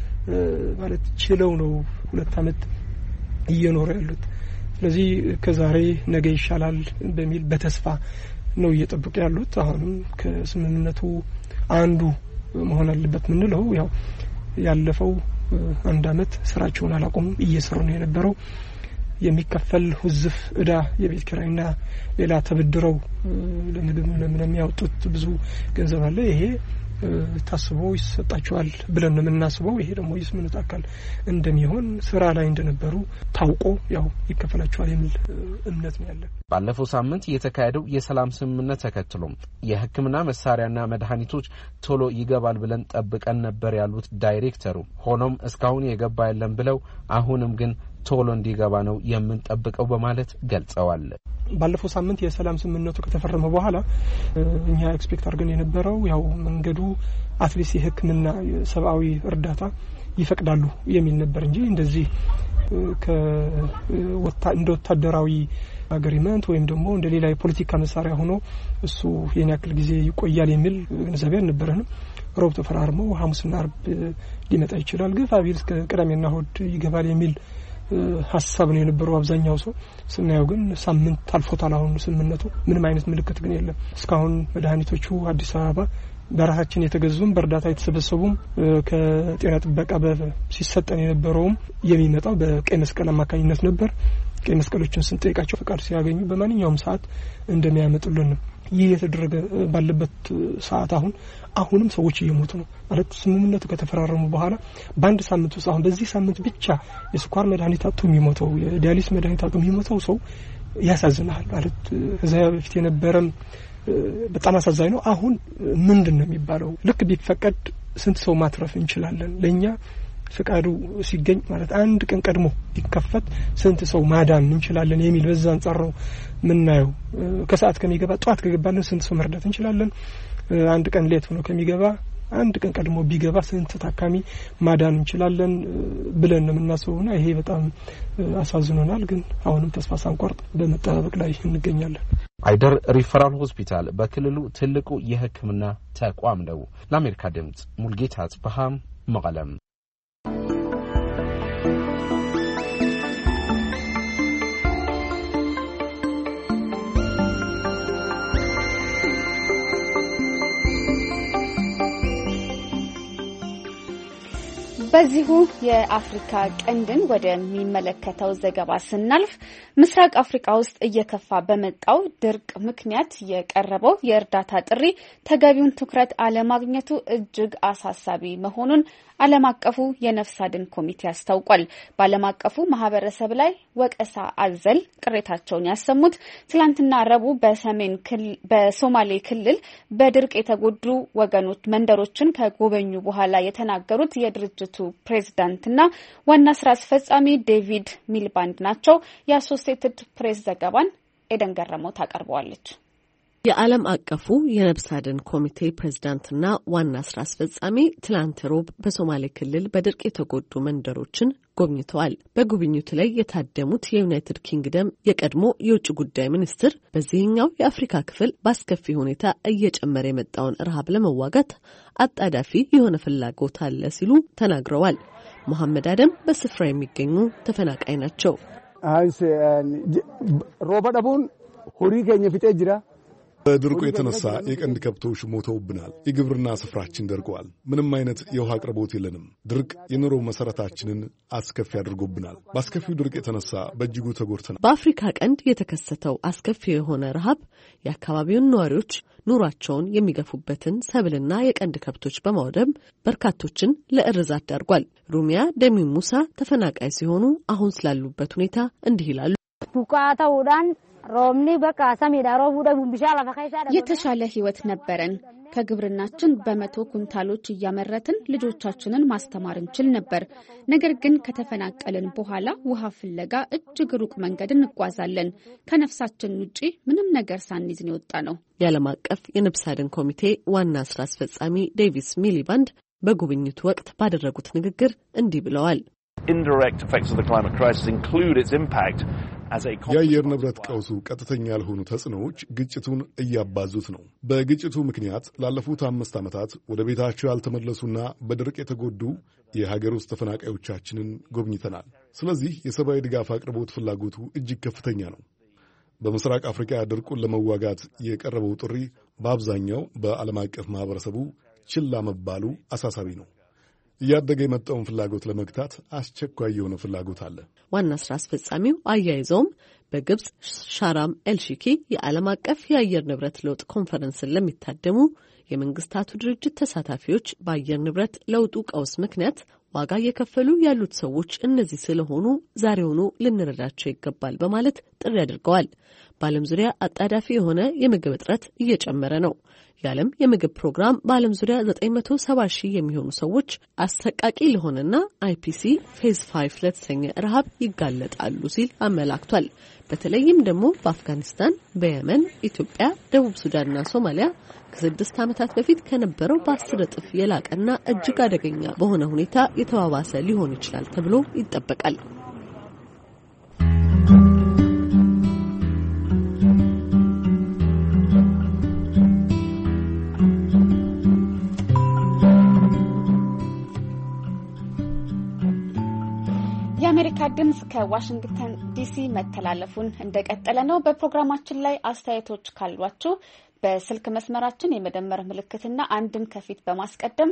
ማለት ችለው ነው 2 አመት እየኖሩ ያሉት። ስለዚህ ከዛሬ ነገ ይሻላል በሚል በተስፋ ነው እየጠበቁ ያሉት። አሁንም ከስምምነቱ አንዱ መሆን አለበት ምንለው ያው ያለፈው 1 አመት ስራቸውን አላቆሙም፣ እየሰሩ ነው የነበረው። የሚከፈል ሁዝፍ እዳ የቤት ኪራይና ሌላ ተበድረው ለምግብ ለምን የሚያወጡት ብዙ ገንዘብ አለ። ይሄ ታስቦ ይሰጣቸዋል ብለን ነው የምናስበው። ይሄ ደግሞ የስምምነቱ አካል እንደሚሆን ስራ ላይ እንደነበሩ ታውቆ ያው ይከፈላቸዋል የሚል እምነት ነው ያለን። ባለፈው ሳምንት የተካሄደው የሰላም ስምምነት ተከትሎ የሕክምና መሳሪያና መድኃኒቶች ቶሎ ይገባል ብለን ጠብቀን ነበር ያሉት ዳይሬክተሩ፣ ሆኖም እስካሁን የገባ የለም ብለው አሁንም ግን ቶሎ እንዲገባ ነው የምንጠብቀው በማለት ገልጸዋል። ባለፈው ሳምንት የሰላም ስምምነቱ ከተፈረመ በኋላ እኛ ኤክስፔክት አድርገን የነበረው ያው መንገዱ አትሊስት የሕክምና ሰብአዊ እርዳታ ይፈቅዳሉ የሚል ነበር እንጂ እንደዚህ እንደ ወታደራዊ አግሪመንት ወይም ደግሞ እንደ ሌላ የፖለቲካ መሳሪያ ሆኖ እሱ የኔ ያክል ጊዜ ይቆያል የሚል ግንዛቤ አልነበረንም። ሮብ ተፈራርመው ሐሙስና አርብ ሊመጣ ይችላል፣ ግፋ ቢል እስከ ቅዳሜና እሁድ ይገባል የሚል ሐሳብ ነው የነበረው አብዛኛው ሰው። ስናየው ግን ሳምንት አልፎታል። አሁን ስምምነቱ ምንም አይነት ምልክት ግን የለም። እስካሁን መድኃኒቶቹ አዲስ አበባ በራሳችን የተገዙም በእርዳታ የተሰበሰቡም ከጤና ጥበቃ ሲሰጠን የነበረውም የሚመጣው በቀይ መስቀል አማካኝነት ነበር። ቀይ መስቀሎችን ስንጠይቃቸው ፈቃድ ሲያገኙ በማንኛውም ሰዓት እንደሚያመጡልን ነው። ይህ የተደረገ ባለበት ሰዓት አሁንም ሰዎች እየሞቱ ነው ማለት ስምምነቱ ከተፈራረሙ በኋላ በአንድ ሳምንት ውስጥ አሁን በዚህ ሳምንት ብቻ የስኳር መድኃኒት አጥቶ የሚሞተው የዲያሊስ መድኃኒት አጥቶ የሚሞተው ሰው ያሳዝናል ማለት ከዛ በፊት የነበረም በጣም አሳዛኝ ነው። አሁን ምንድነው የሚባለው? ልክ ቢፈቀድ ስንት ሰው ማትረፍ እንችላለን? ለኛ ፍቃዱ ሲገኝ ማለት አንድ ቀን ቀድሞ ቢከፈት ስንት ሰው ማዳን እንችላለን የሚል በዛ አንጻር ነው ምናየው። ከሰዓት ከሚገባ ጧት ከገባልን ስንት ሰው መርዳት እንችላለን? አንድ ቀን ሌት ሆኖ ከሚገባ አንድ ቀን ቀድሞ ቢገባ ስንት ታካሚ ማዳን እንችላለን ብለን ነው የምናስበውና ይሄ በጣም አሳዝኖናል። ግን አሁንም ተስፋ ሳንቆርጥ በመጠባበቅ ላይ እንገኛለን። አይደር ሪፈራል ሆስፒታል በክልሉ ትልቁ የሕክምና ተቋም ነው። ለአሜሪካ ድምጽ ሙልጌታ አጽበሃም መቀለም። በዚሁ የአፍሪካ ቀንድን ወደሚመለከተው ዘገባ ስናልፍ ምስራቅ አፍሪካ ውስጥ እየከፋ በመጣው ድርቅ ምክንያት የቀረበው የእርዳታ ጥሪ ተገቢውን ትኩረት አለማግኘቱ እጅግ አሳሳቢ መሆኑን ዓለም አቀፉ የነፍስ አድን ኮሚቴ አስታውቋል። በዓለም አቀፉ ማህበረሰብ ላይ ወቀሳ አዘል ቅሬታቸውን ያሰሙት ትላንትና ረቡዕ በሶማሌ ክልል በድርቅ የተጎዱ ወገኖች መንደሮችን ከጎበኙ በኋላ የተናገሩት የድርጅቱ ፕሬዝዳንትና ዋና ስራ አስፈጻሚ ዴቪድ ሚልባንድ ናቸው። የአሶሲኤትድ ፕሬስ ዘገባን ኤደን ገረመው ታቀርበዋለች። የዓለም አቀፉ የነፍስ አድን ኮሚቴ ፕሬዝዳንትና ዋና ስራ አስፈጻሚ ትላንት ሮብ በሶማሌ ክልል በድርቅ የተጎዱ መንደሮችን ጎብኝተዋል። በጉብኝቱ ላይ የታደሙት የዩናይትድ ኪንግደም የቀድሞ የውጭ ጉዳይ ሚኒስትር በዚህኛው የአፍሪካ ክፍል በአስከፊ ሁኔታ እየጨመረ የመጣውን ረሃብ ለመዋጋት አጣዳፊ የሆነ ፍላጎት አለ ሲሉ ተናግረዋል። መሐመድ አደም በስፍራ የሚገኙ ተፈናቃይ ናቸው። ሮበዳቡን ሁሪ ገኘ ፍጤ ጅራ በድርቁ የተነሳ የቀንድ ከብቶች ሞተውብናል። የግብርና ስፍራችን ደርቀዋል። ምንም አይነት የውሃ አቅርቦት የለንም። ድርቅ የኑሮ መሰረታችንን አስከፊ አድርጎብናል። በአስከፊው ድርቅ የተነሳ በእጅጉ ተጎድተናል። በአፍሪካ ቀንድ የተከሰተው አስከፊ የሆነ ረሃብ የአካባቢውን ነዋሪዎች ኑሯቸውን የሚገፉበትን ሰብልና የቀንድ ከብቶች በማውደም በርካቶችን ለእርዛት ዳርጓል። ሩሚያ ደሚ ሙሳ ተፈናቃይ ሲሆኑ አሁን ስላሉበት ሁኔታ እንዲህ ይላሉ። የተሻለ ህይወት ነበረን። ከግብርናችን በመቶ ኩንታሎች እያመረትን ልጆቻችንን ማስተማር እንችል ነበር። ነገር ግን ከተፈናቀልን በኋላ ውሃ ፍለጋ እጅግ ሩቅ መንገድ እንጓዛለን። ከነፍሳችን ውጪ ምንም ነገር ሳንይዝ ነው የወጣ ነው። የዓለም አቀፍ የነፍስ አድን ኮሚቴ ዋና ስራ አስፈጻሚ ዴቪስ ሚሊባንድ በጉብኝቱ ወቅት ባደረጉት ንግግር እንዲህ ብለዋል። Indirect effects of the climate crisis include its impact as a የአየር ንብረት ቀውሱ ቀጥተኛ ያልሆኑ ተጽዕኖዎች ግጭቱን እያባዙት ነው። በግጭቱ ምክንያት ላለፉት 5 ዓመታት ወደ ቤታቸው ያልተመለሱና በድርቅ የተጎዱ የሀገር ውስጥ ተፈናቃዮቻችንን ጎብኝተናል። ስለዚህ የሰብአዊ ድጋፍ አቅርቦት ፍላጎቱ እጅግ ከፍተኛ ነው። በምስራቅ አፍሪካ ድርቁን ለመዋጋት የቀረበው ጥሪ በአብዛኛው በዓለም አቀፍ ማህበረሰቡ ችላ መባሉ አሳሳቢ ነው። እያደገ የመጣውን ፍላጎት ለመግታት አስቸኳይ የሆነ ፍላጎት አለ። ዋና ስራ አስፈጻሚው አያይዘውም በግብጽ ሻራም ኤልሺኪ የዓለም አቀፍ የአየር ንብረት ለውጥ ኮንፈረንስን ለሚታደሙ የመንግስታቱ ድርጅት ተሳታፊዎች በአየር ንብረት ለውጡ ቀውስ ምክንያት ዋጋ እየከፈሉ ያሉት ሰዎች እነዚህ ስለሆኑ ዛሬውኑ ልንረዳቸው ይገባል በማለት ጥሪ አድርገዋል። በዓለም ዙሪያ አጣዳፊ የሆነ የምግብ እጥረት እየጨመረ ነው። የዓለም የምግብ ፕሮግራም በዓለም ዙሪያ 970 ሺህ የሚሆኑ ሰዎች አሰቃቂ ለሆነና IPC ፌዝ 5 ለተሰኘ ረሃብ ይጋለጣሉ ሲል አመላክቷል። በተለይም ደግሞ በአፍጋኒስታን፣ በየመን፣ ኢትዮጵያ፣ ደቡብ ሱዳንና ሶማሊያ ከ6 ዓመታት በፊት ከነበረው በ10 እጥፍ የላቀና እጅግ አደገኛ በሆነ ሁኔታ የተባባሰ ሊሆን ይችላል ተብሎ ይጠበቃል። የአሜሪካ ድምጽ ከዋሽንግተን ዲሲ መተላለፉን እንደቀጠለ ነው። በፕሮግራማችን ላይ አስተያየቶች ካሏችሁ በስልክ መስመራችን የመደመር ምልክትና አንድን ከፊት በማስቀደም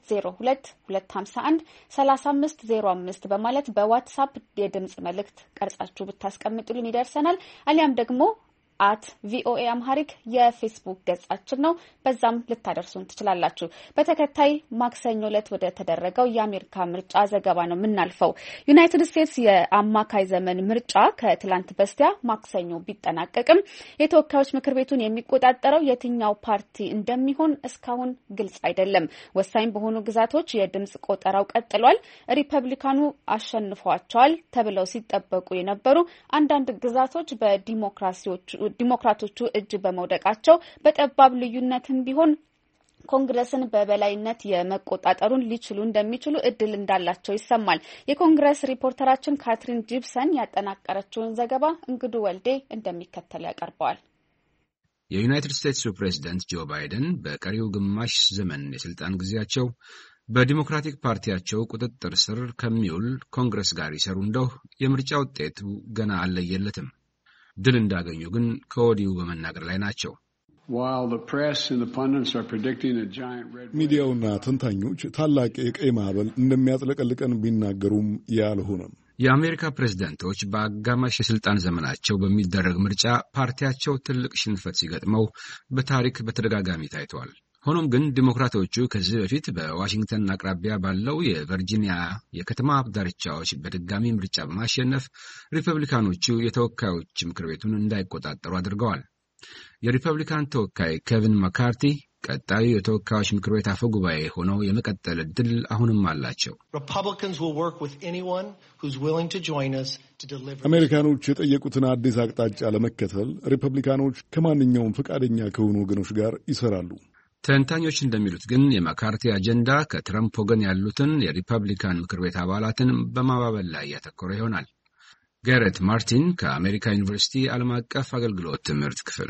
2022513505 በማለት በዋትስአፕ የድምጽ መልእክት ቀርጻችሁ ብታስቀምጡልን ይደርሰናል። አሊያም ደግሞ @VOA አምሃሪክ የፌስቡክ ገጻችን ነው። በዛም ልታደርሱን ትችላላችሁ። በተከታይ ማክሰኞ ዕለት ወደ ተደረገው የአሜሪካ ምርጫ ዘገባ ነው የምናልፈው። ዩናይትድ ስቴትስ የአማካይ ዘመን ምርጫ ከትላንት በስቲያ ማክሰኞ ቢጠናቀቅም የተወካዮች ምክር ቤቱን የሚቆጣጠረው የትኛው ፓርቲ እንደሚሆን እስካሁን ግልጽ አይደለም። ወሳኝ በሆኑ ግዛቶች የድምጽ ቆጠራው ቀጥሏል። ሪፐብሊካኑ አሸንፈዋቸዋል ተብለው ሲጠበቁ የነበሩ አንዳንድ ግዛቶች ዲሞክራቶቹ እጅ በመውደቃቸው በጠባብ ልዩነትም ቢሆን ኮንግረስን በበላይነት የመቆጣጠሩን ሊችሉ እንደሚችሉ እድል እንዳላቸው ይሰማል። የኮንግረስ ሪፖርተራችን ካትሪን ጂፕሰን ያጠናቀረችውን ዘገባ እንግዱ ወልዴ እንደሚከተል ያቀርበዋል። የዩናይትድ ስቴትሱ ፕሬዝዳንት ጆ ባይደን በቀሪው ግማሽ ዘመን የስልጣን ጊዜያቸው በዲሞክራቲክ ፓርቲያቸው ቁጥጥር ስር ከሚውል ኮንግረስ ጋር ይሰሩ እንደው የምርጫ ውጤቱ ገና አልለየለትም። ድል እንዳገኙ ግን ከወዲሁ በመናገር ላይ ናቸው። ሚዲያውና ተንታኞች ታላቅ የቀይ ማዕበል እንደሚያጥለቀልቀን ቢናገሩም ያልሆነም። የአሜሪካ ፕሬዝዳንቶች በአጋማሽ የስልጣን ዘመናቸው በሚደረግ ምርጫ ፓርቲያቸው ትልቅ ሽንፈት ሲገጥመው በታሪክ በተደጋጋሚ ታይተዋል። ሆኖም ግን ዲሞክራቶቹ ከዚህ በፊት በዋሽንግተን አቅራቢያ ባለው የቨርጂኒያ የከተማ ዳርቻዎች በድጋሚ ምርጫ በማሸነፍ ሪፐብሊካኖቹ የተወካዮች ምክር ቤቱን እንዳይቆጣጠሩ አድርገዋል። የሪፐብሊካን ተወካይ ኬቪን መካርቲ ቀጣዩ የተወካዮች ምክር ቤት አፈ ጉባኤ ሆነው የመቀጠል ዕድል አሁንም አላቸው። አሜሪካኖች የጠየቁትን አዲስ አቅጣጫ ለመከተል ሪፐብሊካኖች ከማንኛውም ፈቃደኛ ከሆኑ ወገኖች ጋር ይሰራሉ። ተንታኞች እንደሚሉት ግን የማካርቲ አጀንዳ ከትረምፕ ወገን ያሉትን የሪፐብሊካን ምክር ቤት አባላትን በማባበል ላይ ያተኮረ ይሆናል። ጋሬት ማርቲን ከአሜሪካ ዩኒቨርሲቲ ዓለም አቀፍ አገልግሎት ትምህርት ክፍል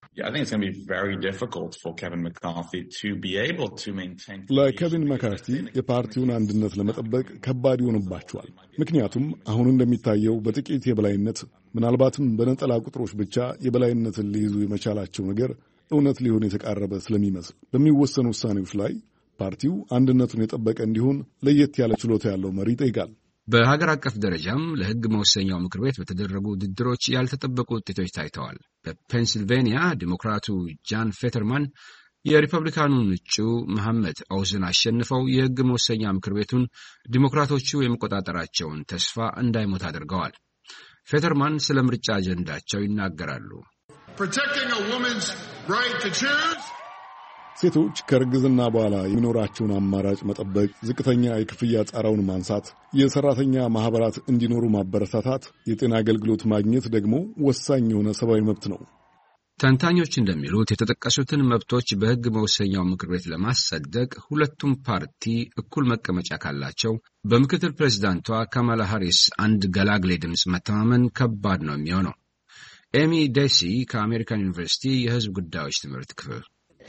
ለኬቪን መካርቲ የፓርቲውን አንድነት ለመጠበቅ ከባድ ይሆንባቸዋል። ምክንያቱም አሁን እንደሚታየው በጥቂት የበላይነት ምናልባትም በነጠላ ቁጥሮች ብቻ የበላይነትን ሊይዙ የመቻላቸው ነገር እውነት ሊሆን የተቃረበ ስለሚመስል በሚወሰኑ ውሳኔዎች ላይ ፓርቲው አንድነቱን የጠበቀ እንዲሆን ለየት ያለ ችሎታ ያለው መሪ ይጠይቃል። በሀገር አቀፍ ደረጃም ለሕግ መወሰኛው ምክር ቤት በተደረጉ ውድድሮች ያልተጠበቁ ውጤቶች ታይተዋል። በፔንሲልቬኒያ ዲሞክራቱ ጃን ፌተርማን የሪፐብሊካኑን እጩ መሐመድ ኦውዝን አሸንፈው የሕግ መወሰኛ ምክር ቤቱን ዲሞክራቶቹ የመቆጣጠራቸውን ተስፋ እንዳይሞት አድርገዋል። ፌተርማን ስለ ምርጫ አጀንዳቸው ይናገራሉ። ሴቶች ከእርግዝና በኋላ የሚኖራቸውን አማራጭ መጠበቅ፣ ዝቅተኛ የክፍያ ጣራውን ማንሳት፣ የሰራተኛ ማህበራት እንዲኖሩ ማበረታታት፣ የጤና አገልግሎት ማግኘት ደግሞ ወሳኝ የሆነ ሰብአዊ መብት ነው። ተንታኞች እንደሚሉት የተጠቀሱትን መብቶች በሕግ መወሰኛው ምክር ቤት ለማጸደቅ ሁለቱም ፓርቲ እኩል መቀመጫ ካላቸው በምክትል ፕሬዚዳንቷ ካማላ ሃሪስ አንድ ገላግሌ ድምፅ መተማመን ከባድ ነው የሚሆነው። ኤሚ ዴሲ ከአሜሪካን ዩኒቨርሲቲ የሕዝብ ጉዳዮች ትምህርት ክፍል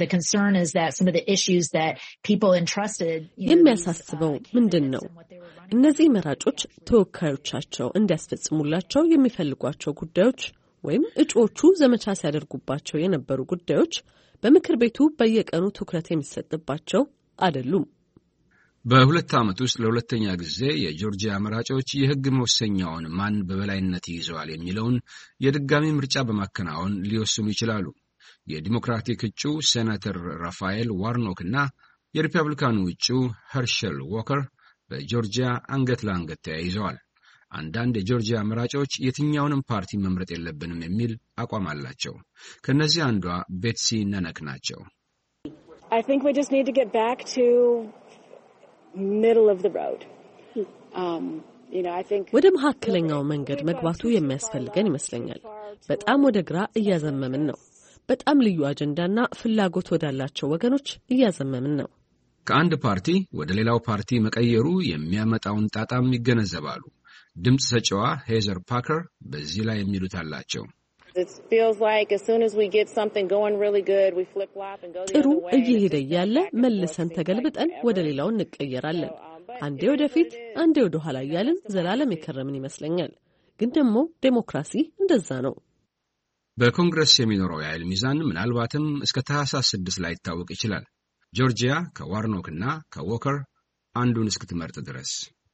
የሚያሳስበው ምንድን ነው? እነዚህ መራጮች ተወካዮቻቸው እንዲያስፈጽሙላቸው የሚፈልጓቸው ጉዳዮች ወይም እጩዎቹ ዘመቻ ሲያደርጉባቸው የነበሩ ጉዳዮች በምክር ቤቱ በየቀኑ ትኩረት የሚሰጥባቸው አይደሉም። በሁለት ዓመት ውስጥ ለሁለተኛ ጊዜ የጆርጂያ መራጮች የሕግ መወሰኛውን ማን በበላይነት ይይዘዋል የሚለውን የድጋሚ ምርጫ በማከናወን ሊወስኑ ይችላሉ። የዲሞክራቲክ እጩ ሴናተር ራፋኤል ዋርኖክ እና የሪፐብሊካኑ እጩ ሄርሸል ዎከር በጆርጂያ አንገት ለአንገት ተያይዘዋል። አንዳንድ የጆርጂያ መራጮች የትኛውንም ፓርቲ መምረጥ የለብንም የሚል አቋም አላቸው። ከእነዚህ አንዷ ቤትሲ ነነክ ናቸው። ወደ መካከለኛው መንገድ መግባቱ የሚያስፈልገን ይመስለኛል። በጣም ወደ ግራ እያዘመምን ነው። በጣም ልዩ አጀንዳና ፍላጎት ወዳላቸው ወገኖች እያዘመምን ነው። ከአንድ ፓርቲ ወደ ሌላው ፓርቲ መቀየሩ የሚያመጣውን ጣጣም ይገነዘባሉ። ድምፅ ሰጪዋ ሄዘር ፓከር በዚህ ላይ የሚሉት አላቸው። ጥሩ እየሄደ እያለ መልሰን ተገልብጠን ወደ ሌላው እንቀየራለን። አንዴ ወደፊት አንዴ ወደ ኋላ እያልን ዘላለም የከረምን ይመስለኛል። ግን ደግሞ ዴሞክራሲ እንደዛ ነው። በኮንግረስ የሚኖረው የኃይል ሚዛን ምናልባትም እስከ ታህሳስ 6 ላይ ይታወቅ ይችላል። ጆርጂያ ከዋርኖክ እና ከዎከር አንዱን እስክትመርጥ ድረስ።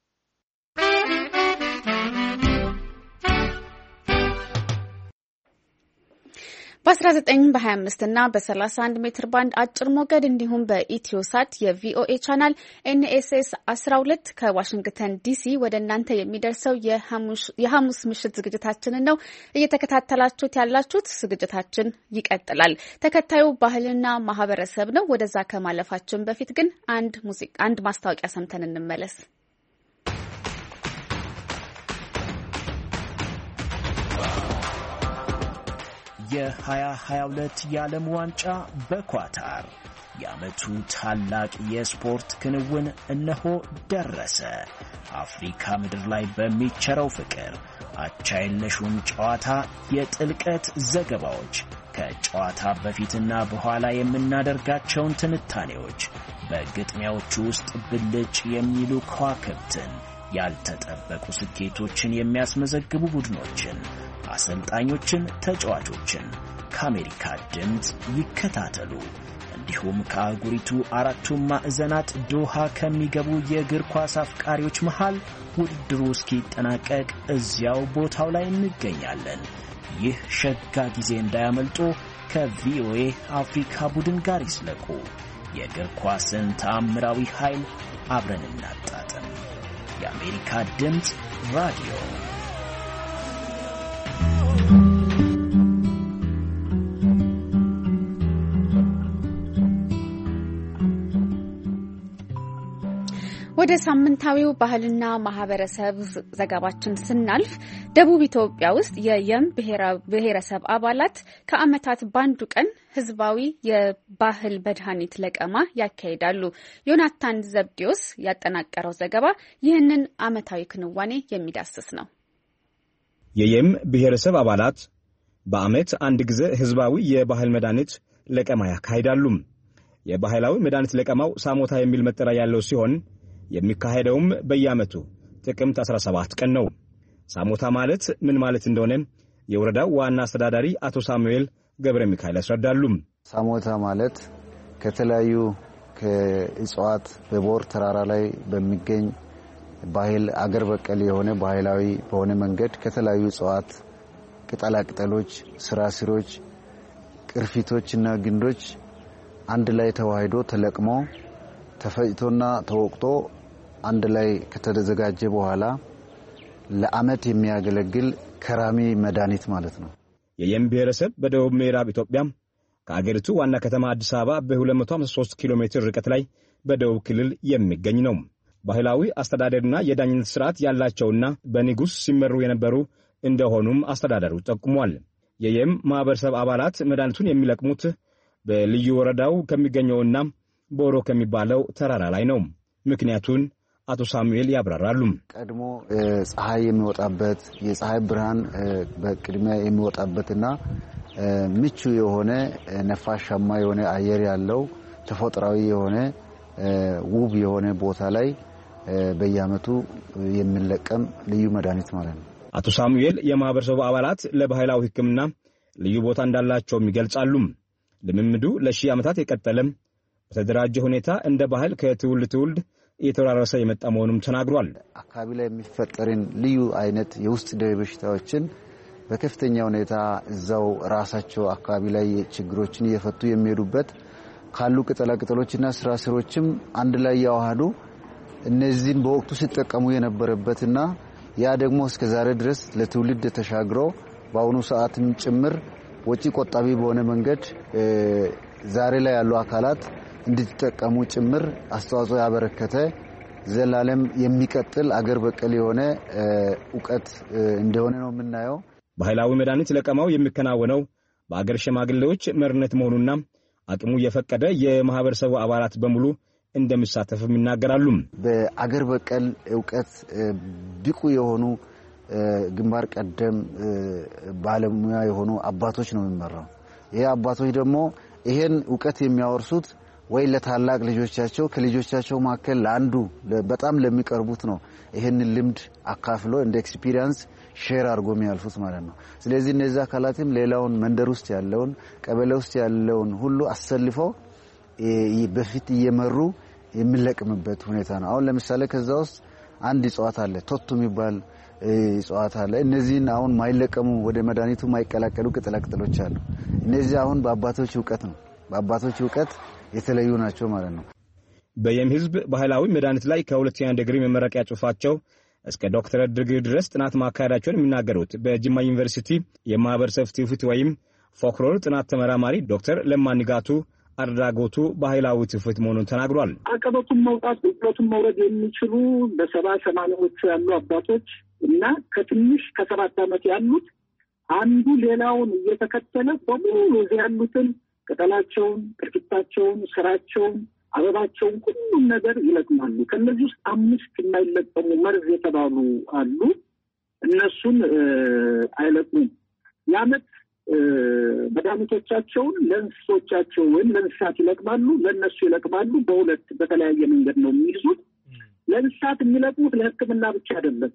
በ19 በ25 እና በ31 ሜትር ባንድ አጭር ሞገድ እንዲሁም በኢትዮሳት የቪኦኤ ቻናል ኤንኤስኤስ 12 ከዋሽንግተን ዲሲ ወደ እናንተ የሚደርሰው የሐሙስ ምሽት ዝግጅታችንን ነው እየተከታተላችሁት ያላችሁት። ዝግጅታችን ይቀጥላል። ተከታዩ ባህልና ማህበረሰብ ነው። ወደዛ ከማለፋችን በፊት ግን አንድ ማስታወቂያ ሰምተን እንመለስ። የ2022 የዓለም ዋንጫ በኳታር የዓመቱ ታላቅ የስፖርት ክንውን እነሆ ደረሰ። አፍሪካ ምድር ላይ በሚቸረው ፍቅር አቻ የለሹን ጨዋታ፣ የጥልቀት ዘገባዎች፣ ከጨዋታ በፊትና በኋላ የምናደርጋቸውን ትንታኔዎች፣ በግጥሚያዎቹ ውስጥ ብልጭ የሚሉ ከዋክብትን፣ ያልተጠበቁ ስኬቶችን የሚያስመዘግቡ ቡድኖችን፣ አሰልጣኞችን፣ ተጫዋቾችን ከአሜሪካ ድምፅ ይከታተሉ። እንዲሁም ከአህጉሪቱ አራቱም ማዕዘናት ዶሃ ከሚገቡ የእግር ኳስ አፍቃሪዎች መሃል ውድድሩ እስኪጠናቀቅ እዚያው ቦታው ላይ እንገኛለን። ይህ ሸጋ ጊዜ እንዳያመልጦ ከቪኦኤ አፍሪካ ቡድን ጋር ይስለቁ። የእግር ኳስን ተአምራዊ ኃይል አብረን እናጣጥም። የአሜሪካ ድምፅ ራዲዮ። ወደ ሳምንታዊው ባህልና ማህበረሰብ ዘገባችን ስናልፍ ደቡብ ኢትዮጵያ ውስጥ የየም ብሔረሰብ አባላት ከዓመታት ባንዱ ቀን ህዝባዊ የባህል መድኃኒት ለቀማ ያካሂዳሉ። ዮናታን ዘብዲዮስ ያጠናቀረው ዘገባ ይህንን ዓመታዊ ክንዋኔ የሚዳስስ ነው። የየም ብሔረሰብ አባላት በዓመት አንድ ጊዜ ህዝባዊ የባህል መድኃኒት ለቀማ ያካሂዳሉ። የባህላዊ መድኃኒት ለቀማው ሳሞታ የሚል መጠሪያ ያለው ሲሆን የሚካሄደውም በየዓመቱ ጥቅምት 17 ቀን ነው። ሳሞታ ማለት ምን ማለት እንደሆነ የወረዳው ዋና አስተዳዳሪ አቶ ሳሙኤል ገብረ ሚካኤል ያስረዳሉ። ሳሞታ ማለት ከተለያዩ ከእጽዋት በቦር ተራራ ላይ በሚገኝ ባህል አገር በቀል የሆነ ባህላዊ በሆነ መንገድ ከተለያዩ እጽዋት ቅጠላ ቅጠሎች፣ ስራስሮች፣ ቅርፊቶችና ግንዶች አንድ ላይ ተዋህዶ ተለቅሞ ተፈጭቶና ተወቅጦ አንድ ላይ ከተዘጋጀ በኋላ ለዓመት የሚያገለግል ከራሚ መድኃኒት ማለት ነው። የየም ብሔረሰብ በደቡብ ምዕራብ ኢትዮጵያ ከአገሪቱ ዋና ከተማ አዲስ አበባ በ253 ኪሎ ሜትር ርቀት ላይ በደቡብ ክልል የሚገኝ ነው። ባህላዊ አስተዳደርና የዳኝነት ስርዓት ያላቸውና በንጉሥ ሲመሩ የነበሩ እንደሆኑም አስተዳደሩ ጠቁሟል። የየም ማህበረሰብ አባላት መድኃኒቱን የሚለቅሙት በልዩ ወረዳው ከሚገኘውና ቦሮ ከሚባለው ተራራ ላይ ነው። ምክንያቱን አቶ ሳሙኤል ያብራራሉ። ቀድሞ ፀሐይ የሚወጣበት የፀሐይ ብርሃን በቅድሚያ የሚወጣበትና ምቹ የሆነ ነፋሻማ የሆነ አየር ያለው ተፈጥሯዊ የሆነ ውብ የሆነ ቦታ ላይ በየዓመቱ የሚለቀም ልዩ መድኃኒት ማለት ነው። አቶ ሳሙኤል የማህበረሰቡ አባላት ለባህላዊ ሕክምና ልዩ ቦታ እንዳላቸውም ይገልጻሉ። ልምምዱ ለ1000 ዓመታት የቀጠለም በተደራጀ ሁኔታ እንደ ባህል ከትውልድ ትውልድ እየተወራረሰ የመጣ መሆኑም ተናግሯል። አካባቢ ላይ የሚፈጠርን ልዩ አይነት የውስጥ ደዌ በሽታዎችን በከፍተኛ ሁኔታ እዛው ራሳቸው አካባቢ ላይ ችግሮችን እየፈቱ የሚሄዱበት ካሉ ቅጠላቅጠሎችና ስራስሮችም አንድ ላይ ያዋሃዱ እነዚህን በወቅቱ ሲጠቀሙ የነበረበትና ያ ደግሞ እስከ ዛሬ ድረስ ለትውልድ ተሻግሮ በአሁኑ ሰዓትም ጭምር ወጪ ቆጣቢ በሆነ መንገድ ዛሬ ላይ ያሉ አካላት እንዲጠቀሙ ጭምር አስተዋጽኦ ያበረከተ ዘላለም የሚቀጥል አገር በቀል የሆነ ዕውቀት እንደሆነ ነው የምናየው። ባህላዊ መድኃኒት ለቀማው የሚከናወነው በአገር ሽማግሌዎች መርነት መሆኑና አቅሙ የፈቀደ የማህበረሰቡ አባላት በሙሉ እንደሚሳተፉም ይናገራሉ። በአገር በቀል ዕውቀት ብቁ የሆኑ ግንባር ቀደም ባለሙያ የሆኑ አባቶች ነው የሚመራው። ይሄ አባቶች ደግሞ ይሄን ዕውቀት የሚያወርሱት ወይ ለታላቅ ልጆቻቸው ከልጆቻቸው መካከል ለአንዱ በጣም ለሚቀርቡት ነው ይሄን ልምድ አካፍሎ እንደ ኤክስፒሪየንስ ሼር አድርጎ የሚያልፉት ማለት ነው። ስለዚህ እነዚህ አካላትም ሌላውን መንደር ውስጥ ያለውን ቀበሌ ውስጥ ያለውን ሁሉ አሰልፈው በፊት እየመሩ የሚለቅምበት ሁኔታ ነው። አሁን ለምሳሌ ከዛ ውስጥ አንድ እጽዋት አለ፣ ቶቱ የሚባል እጽዋት አለ። እነዚህን አሁን ማይለቀሙ ወደ መድኃኒቱ ማይቀላቀሉ ቅጠላቅጠሎች አሉ። እነዚህ አሁን በአባቶች ዕውቀት ነው፣ በአባቶች ዕውቀት የተለዩ ናቸው ማለት ነው። በየም ህዝብ ባህላዊ መድኃኒት ላይ ከሁለተኛ ዲግሪ መመረቂያ ጽሑፋቸው እስከ ዶክተሬት ዲግሪ ድረስ ጥናት ማካሄዳቸውን የሚናገሩት በጅማ ዩኒቨርሲቲ የማህበረሰብ ትውፊት ወይም ፎክሎር ጥናት ተመራማሪ ዶክተር ለማ ንጋቱ አድራጎቱ ባህላዊ ትውፊት መሆኑን ተናግሯል። አቀበቱን መውጣት ብሎቱን መውረድ የሚችሉ በ70-80ዎቹ ያሉ አባቶች እና ከትንሽ ከ7 ዓመት ያሉት አንዱ ሌላውን እየተከተለ በሙሉ እዚህ ያሉትን ቅጠላቸውን፣ ቅርፊታቸውን፣ ስራቸውን፣ አበባቸውን ሁሉም ነገር ይለቅማሉ። ከነዚህ ውስጥ 5 የማይለቀሙ መርዝ የተባሉ አሉ። እነሱን አይለቅሙም። የዓመት መድኃኒቶቻቸውን ለእንስሶቻቸው ወይም ለእንስሳት ይለቅማሉ፣ ለእነሱ ይለቅማሉ። በሁለት በተለያየ መንገድ ነው የሚይዙት። ለእንስሳት የሚለቅሙት ለሕክምና ብቻ አይደለም።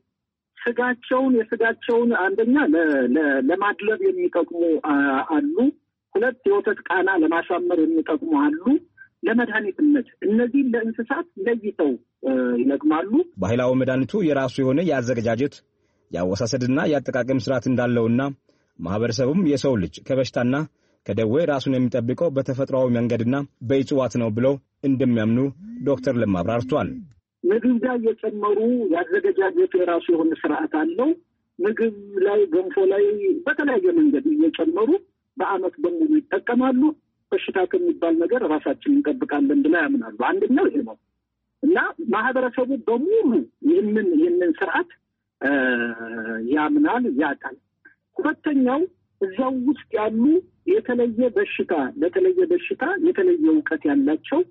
የስጋቸውን አንደኛ ለማድለብ የሚጠቅሙ አሉ። 2 የወተት ቃና ለማሳመር የሚጠቅሙ አሉ። ለመድኃኒትነት እነዚህ ለእንስሳት ለይተው ይለቅማሉ። ባህላዊ መድኃኒቱ የራሱ የሆነ የአዘገጃጀት የአወሳሰድና የአጠቃቀም ስርዓት እንዳለውና ማህበረሰቡም የሰው ልጅ ከበሽታና ከደዌ ራሱን የሚጠብቀው በተፈጥሯዊ መንገድና በእጽዋት ነው ብለው እንደሚያምኑ ዶክተር ለማ አብራርቷል። ምግብ ላይ የጨመሩ ያዘገጃጀቱ የራሱ የሆነ ስርዓት አለው። ምግብ ላይ ገንፎ ላይ በተለያየ መንገድ እየጨመሩ በአመት በሙሉ ይጠቀማሉ። በሽታ ከሚባል ነገር ራሳችንን እንጠብቃለን ብለው ያምናሉ። አንደኛው ይሄ ነው እና ማህበረሰቡ በሙሉ ይህንን ስርዓት ያምናል፣ ያውቃል። ሁለተኛው እዛው ውስጥ ያሉ የተለየ በሽታ የተለየ ዕውቀት ያላቸው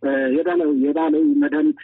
የባህላዊ መድኃኒት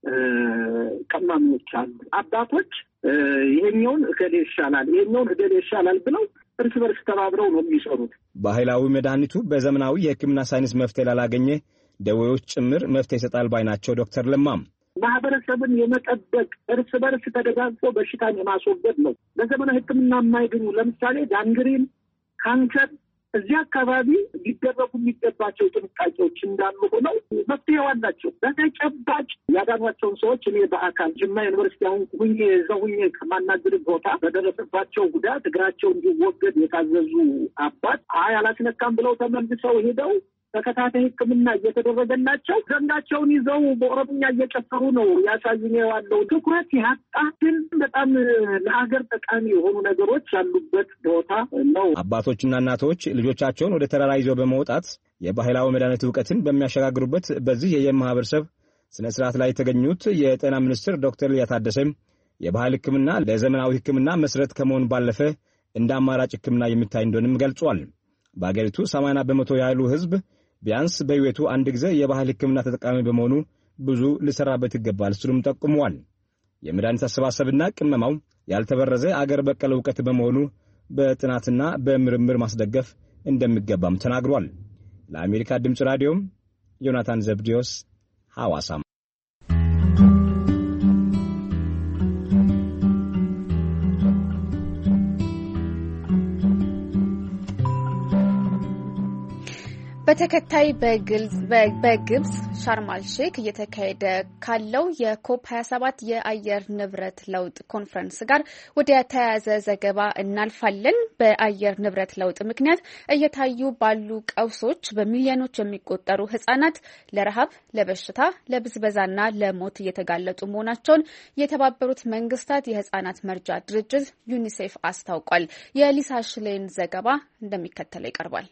ቀማሚዎች አሉ። አባቶች ይሄኛውን እገሌ ይሻላል ብለው እርስ በርስ ተባብረው ነው የሚሰሩት። ባህላዊ መድኃኒቱ በዘመናዊ የሕክምና ሳይንስ መፍትሄ ላላገኘ ደዌዎች ጭምር መፍትሄ ይሰጣል ባይ ናቸው ዶክተር ለማም። ማህበረሰብን የመጠበቅ እርስ በርስ ተደጋግፎ በሽታን የማስወገድ ነው። በዘመናዊ ሕክምና የማይገኙ ለምሳሌ ጋንግሪን፣ ካንሰር እዚህ አካባቢ ሊደረጉ የሚገባቸው ጥንቃቄዎች እንዳሉ ሆነው መፍትሄው አላቸው። በተጨባጭ ያዳኗቸውን ሰዎች እኔ በአካል ጅማ ዩኒቨርሲቲ አሁን ሁኜ ከማናገር ቦታ በደረሰባቸው ጉዳት እግራቸው እንዲወገድ የታዘዙ አባት አላስነካም ብለው ተመልሰው ሄደው ተከታታይ ሕክምና እየተደረገላቸው ዘንዳቸውን ይዘው በኦሮምኛ እየጨፈሩ ነው ያሳዩኝ ያለው። ትኩረት ያጣ ግን በጣም ለሀገር ጠቃሚ የሆኑ ነገሮች ያሉበት ቦታ ነው። አባቶችና እናቶች ልጆቻቸውን ወደ ተራራ ይዘው በመውጣት የባህላዊ መድኃኒት ዕውቀትን በሚያሸጋግሩበት በዚህ የየም ማህበረሰብ ስነ ስርዓት ላይ የተገኙት የጤና ሚኒስትር ዶክተር ሊያ ታደሰም የባህል ሕክምና ለዘመናዊ ሕክምና መሰረት ከመሆን ባለፈ እንደ አማራጭ ሕክምና የሚታይ እንደሆነም ገልጿል። በአገሪቱ 80% ያህሉ ህዝብ ቢያንስ በህይወቱ አንድ ጊዜ የባህል ሕክምና ተጠቃሚ በመሆኑ ብዙ ሊሰራበት ይገባል ሲሉም ጠቁመዋል። የመድኃኒት አሰባሰብና ቅመማው ያልተበረዘ አገር በቀል ዕውቀት በመሆኑ በጥናትና በምርምር ማስደገፍ እንደሚገባም ተናግሯል። ለአሜሪካ ድምፅ ራዲዮም ዮናታን ዘብዲዮስ ሐዋሳም። በተከታይ በግብጽ ሻርማል ሼክ እየተካሄደ ካለው የኮፕ 27 የአየር ንብረት ለውጥ ኮንፈረንስ ጋር ወደ ተያያዘ ዘገባ እናልፋለን። በአየር ንብረት ለውጥ ምክንያት እየታዩ ባሉ ቀውሶች በሚሊዮኖች የሚቆጠሩ ህጻናት ለረሃብ፣ ለበሽታ፣ ለብዝበዛና ለሞት እየተጋለጡ መሆናቸውን የተባበሩት መንግስታት የህጻናት መርጃ ድርጅት ዩኒሴፍ አስታውቋል። የሊሳ ሽሌን ዘገባ እንደሚከተለው ይቀርባል።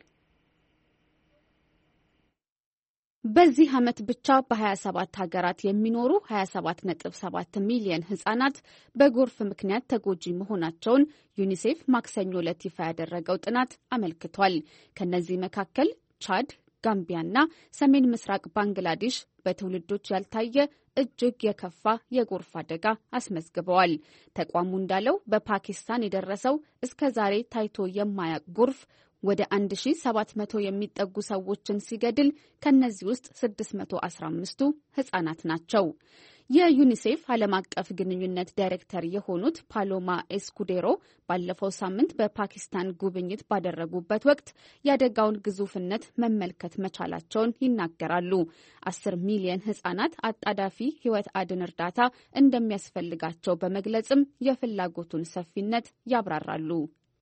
በዚህ ዓመት ብቻ በ27 ሀገራት የሚኖሩ 27.7 ሚሊዮን ህጻናት በጎርፍ ምክንያት ተጎጂ መሆናቸውን ዩኒሴፍ ማክሰኞ ዕለት ይፋ ያደረገው ጥናት አመልክቷል። ከነዚህ መካከል ቻድ፣ ጋምቢያና ሰሜን ምስራቅ ባንግላዴሽ በትውልዶች ያልታየ እጅግ የከፋ የጎርፍ አደጋ አስመዝግበዋል። ተቋሙ እንዳለው በፓኪስታን የደረሰው እስከዛሬ ታይቶ የማያውቅ ጎርፍ ወደ 1700 የሚጠጉ ሰዎችን ሲገድል ከነዚህ ውስጥ 615ቱ ህጻናት ናቸው። የዩኒሴፍ ዓለም አቀፍ ግንኙነት ዳይሬክተር የሆኑት ፓሎማ ኤስኩዴሮ ባለፈው ሳምንት በፓኪስታን ጉብኝት ባደረጉበት ወቅት የአደጋውን ግዙፍነት መመልከት መቻላቸውን ይናገራሉ። 10 ሚሊዮን ህጻናት አጣዳፊ ህይወት አድን እርዳታ እንደሚያስፈልጋቸው በመግለጽም የፍላጎቱን ሰፊነት ያብራራሉ።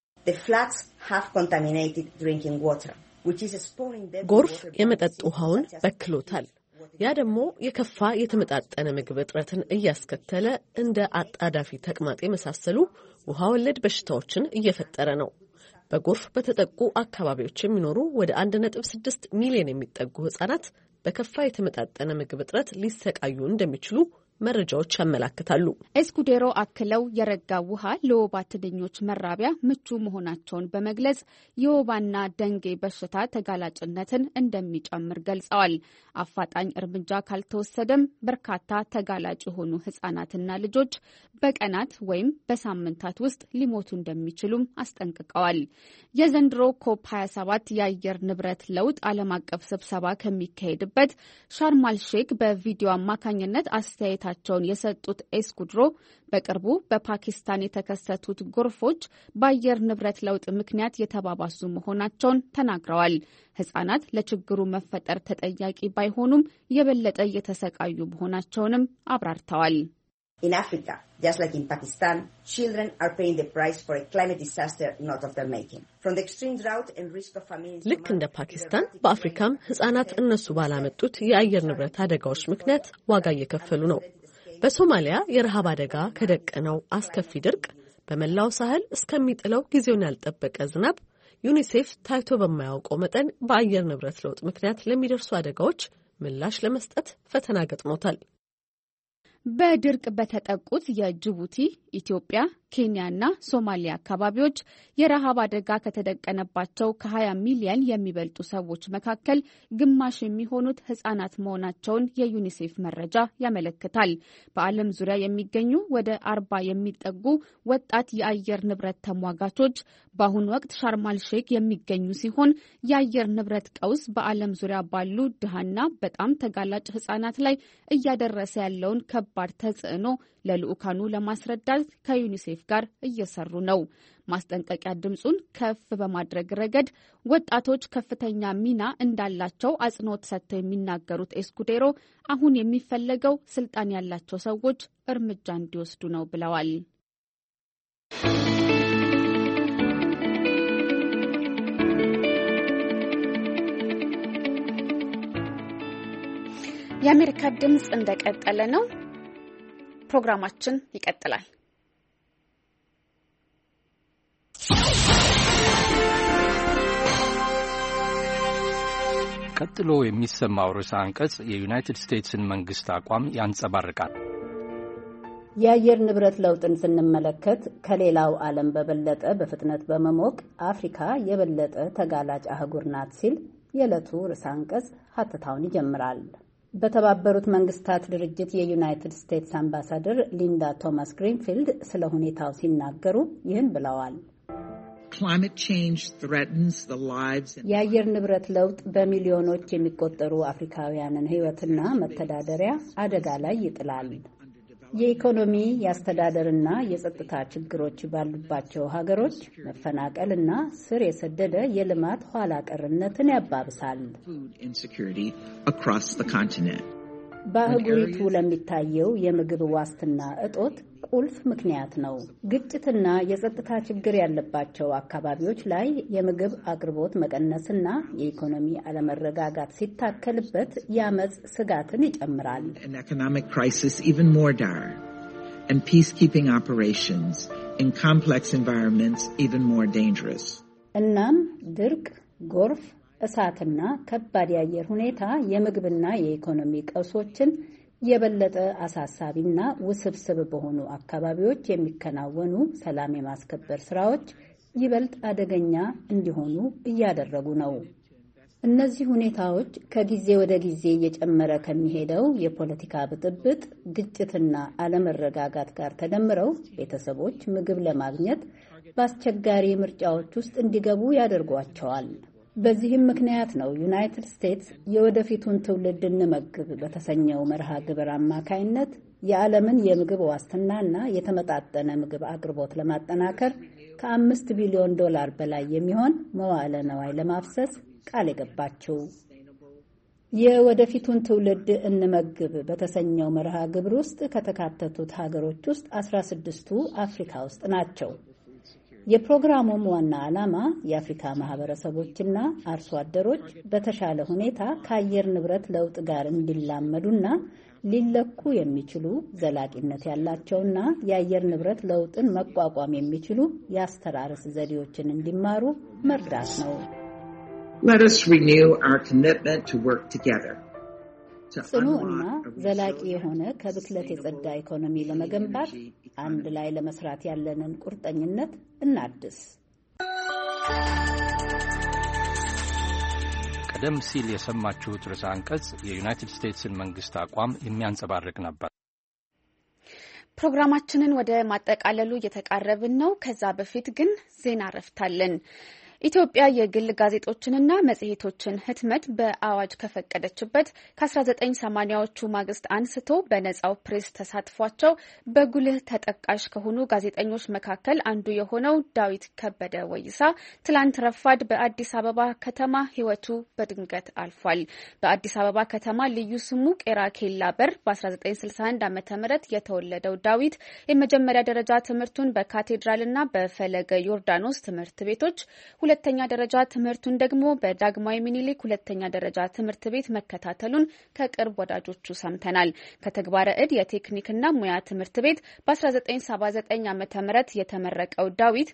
ጎርፍ የመጠጥ ውሃውን በክሎታል። ያ ደግሞ የከፋ የተመጣጠነ ምግብ እጥረትን እያስከተለ እንደ አጣዳፊ ተቅማጥ የመሳሰሉ ውሃ ወለድ በሽታዎችን እየፈጠረ ነው። በጎርፍ በተጠቁ አካባቢዎች የሚኖሩ ወደ 1.6 ሚሊዮን የሚጠጉ ህጻናት በከፋ የተመጣጠነ ምግብ እጥረት ሊሰቃዩ እንደሚችሉ መረጃዎች ያመለክታሉ። ኤስኩዴሮ አክለው የረጋ ውሃ ለወባ ትንኞች መራቢያ ምቹ መሆናቸውን በመግለጽ የወባና ደንጌ በሽታ ተጋላጭነትን እንደሚጨምር ገልጸዋል። አፋጣኝ እርምጃ ካልተወሰደም በርካታ ተጋላጭ የሆኑ ህጻናትና ልጆች በቀናት ወይም በሳምንታት ውስጥ ሊሞቱ እንደሚችሉም አስጠንቅቀዋል። የዘንድሮ ኮፕ 27 የአየር ንብረት ለውጥ ዓለም አቀፍ ስብሰባ ከሚካሄድበት ሻርማል ሼክ በቪዲዮ አማካኝነት አስተያየታቸውን የሰጡት ኤስኩድሮ በቅርቡ በፓኪስታን የተከሰቱት ጎርፎች በአየር ንብረት ለውጥ ምክንያት የተባባሱ መሆናቸውን ተናግረዋል። ህጻናት ለችግሩ መፈጠር ተጠያቂ ባይሆኑም የበለጠ እየተሰቃዩ መሆናቸውንም አብራርተዋል። In Africa, just like in Pakistan, children are paying the price for a climate disaster not of their making. From the extreme drought and risk of famine. ልክ እንደ ፓኪስታን በአፍሪካም ህጻናት እነሱ ባላመጡት የአየር ንብረት አደጋዎች ምክንያት ዋጋ እየከፈሉ ነው። በሶማሊያ የረሃብ አደጋ ከደቀነው አስከፊ ድርቅ በመላው ሳህል እስከሚጥለው ጊዜውን ያልጠበቀ ዝናብ ዩኒሴፍ ታይቶ በማያውቀው መጠን በአየር ንብረት ለውጥ ምክንያት ለሚደርሱ አደጋዎች ምላሽ ለመስጠት ፈተና ገጥሞታል። በድርቅ በተጠቁት የጅቡቲ፣ ኢትዮጵያ፣ ኬንያና ሶማሊያ አካባቢዎች የረሃብ አደጋ ከተደቀነባቸው ከ20 ሚሊዮን የሚበልጡ ሰዎች መካከል ግማሽ የሚሆኑት ህጻናት መሆናቸውን የዩኒሴፍ መረጃ ያመለክታል። በዓለም ዙሪያ የሚገኙ ወደ 40 የሚጠጉ ወጣት የአየር ንብረት ተሟጋቾች በአሁኑ ወቅት ሻርማል ሼክ የሚገኙ ሲሆን የአየር ንብረት ቀውስ በዓለም ዙሪያ ባሉ ድሃና በጣም ተጋላጭ ህጻናት ላይ እያደረሰ ያለውን ከባድ ተጽዕኖ ለልኡካኑ ለማስረዳት ከዩኒሴፍ ጋር እየሰሩ ነው። ማስጠንቀቂያ ድምጹን ከፍ በማድረግ ረገድ ወጣቶች ከፍተኛ ሚና እንዳላቸው አጽንኦት ሰጥተው የሚናገሩት ኤስኩዴሮ አሁን የሚፈለገው ስልጣን ያላቸው ሰዎች እርምጃ እንዲወስዱ ነው ብለዋል። የአሜሪካ ድምጽ እንደቀጠለ ነው። ፕሮግራማችን ይቀጥላል። ቀጥሎ የሚሰማው ርዕሰ አንቀጽ የዩናይትድ ስቴትስን መንግስት አቋም ያንጸባርቃል። የአየር ንብረት ለውጥን ስንመለከት ከሌላው ዓለም በበለጠ በፍጥነት በመሞቅ አፍሪካ የበለጠ ተጋላጭ አህጉር ናት ሲል የዕለቱ ርዕሰ አንቀጽ ሀተታውን ይጀምራል። በተባበሩት መንግስታት ድርጅት የዩናይትድ ስቴትስ አምባሳደር ሊንዳ ቶማስ ግሪንፊልድ ስለ ሁኔታው ሲናገሩ ይህን ብለዋል። የአየር ንብረት ለውጥ በሚሊዮኖች የሚቆጠሩ አፍሪካውያንን ሕይወትና መተዳደሪያ አደጋ ላይ ይጥላል። የኢኮኖሚ የአስተዳደርና የጸጥታ ችግሮች ባሉባቸው ሀገሮች መፈናቀልና ስር የሰደደ የልማት ኋላ ቀርነትን ያባብሳል። በአህጉሪቱ ለሚታየው የምግብ ዋስትና እጦት ቁልፍ ምክንያት ነው። ግጭትና የጸጥታ ችግር ያለባቸው አካባቢዎች ላይ የምግብ አቅርቦት መቀነስና የኢኮኖሚ አለመረጋጋት ሲታከልበት የአመጽ ስጋትን ይጨምራል። እናም ድርቅ፣ ጎርፍ፣ እሳትና ከባድ የአየር ሁኔታ የምግብና የኢኮኖሚ ቀውሶችን የበለጠ አሳሳቢና ውስብስብ በሆኑ አካባቢዎች የሚከናወኑ ሰላም የማስከበር ስራዎች ይበልጥ አደገኛ እንዲሆኑ እያደረጉ ነው። እነዚህ ሁኔታዎች ከጊዜ ወደ ጊዜ እየጨመረ ከሚሄደው የፖለቲካ ብጥብጥ፣ ግጭትና አለመረጋጋት ጋር ተደምረው ቤተሰቦች ምግብ ለማግኘት በአስቸጋሪ ምርጫዎች ውስጥ እንዲገቡ ያደርጓቸዋል። በዚህም ምክንያት ነው ዩናይትድ ስቴትስ የወደፊቱን ትውልድ እንመግብ በተሰኘው መርሃ ግብር አማካይነት የዓለምን የምግብ ዋስትናና የተመጣጠነ ምግብ አቅርቦት ለማጠናከር $5 ቢሊዮን በላይ የሚሆን መዋዕለ ነዋይ ለማፍሰስ ቃል የገባችው። የወደፊቱን ትውልድ እንመግብ በተሰኘው መርሃ ግብር ውስጥ ከተካተቱት ሀገሮች ውስጥ 16ቱ አፍሪካ ውስጥ ናቸው። የፕሮግራሙም ዋና ዓላማ የአፍሪካ ማህበረሰቦችና አርሶ አደሮች በተሻለ ሁኔታ ከአየር ንብረት ለውጥ ጋር እንዲላመዱና ሊለኩ የሚችሉ ዘላቂነት ያላቸውና የአየር ንብረት ለውጥን መቋቋም የሚችሉ የአስተራረስ ዘዴዎችን እንዲማሩ መርዳት ነው። Let us renew our commitment to work together. ጽኑ እና ዘላቂ የሆነ ከብክለት የጸዳ ኢኮኖሚ ለመገንባት አንድ ላይ ለመስራት ያለንን ቁርጠኝነት እናድስ። ቀደም ሲል የሰማችሁት ርዕሰ አንቀጽ የዩናይትድ ስቴትስን መንግስት አቋም የሚያንጸባርቅ ነበር። ፕሮግራማችንን ወደ ማጠቃለሉ እየተቃረብን ነው። ከዛ በፊት ግን ዜና ረፍታለን። ኢትዮጵያ የግል ጋዜጦችንና መጽሔቶችን ህትመት በአዋጅ ከፈቀደችበት ከ1980ዎቹ ማግስት አንስቶ በነጻው ፕሬስ ተሳትፏቸው በጉልህ ተጠቃሽ ከሆኑ ጋዜጠኞች መካከል አንዱ የሆነው ዳዊት ከበደ ወይሳ ትላንት ረፋድ በአዲስ አበባ ከተማ ህይወቱ በድንገት አልፏል። በአዲስ አበባ ከተማ ልዩ ስሙ ቄራ ኬላ በር በ1961 ዓ.ም የተወለደው ዳዊት የመጀመሪያ ደረጃ ትምህርቱን በካቴድራልና በፈለገ ዮርዳኖስ ትምህርት ቤቶች፣ ሁለተኛ ደረጃ ትምህርቱን ደግሞ በዳግማዊ ሚኒሊክ ሁለተኛ ደረጃ ትምህርት ቤት መከታተሉን ከቅርብ ወዳጆቹ ሰምተናል። ከተግባረ ዕድ የቴክኒክና ሙያ ትምህርት ቤት በ1979 ዓ.ም የተመረቀው ዳዊት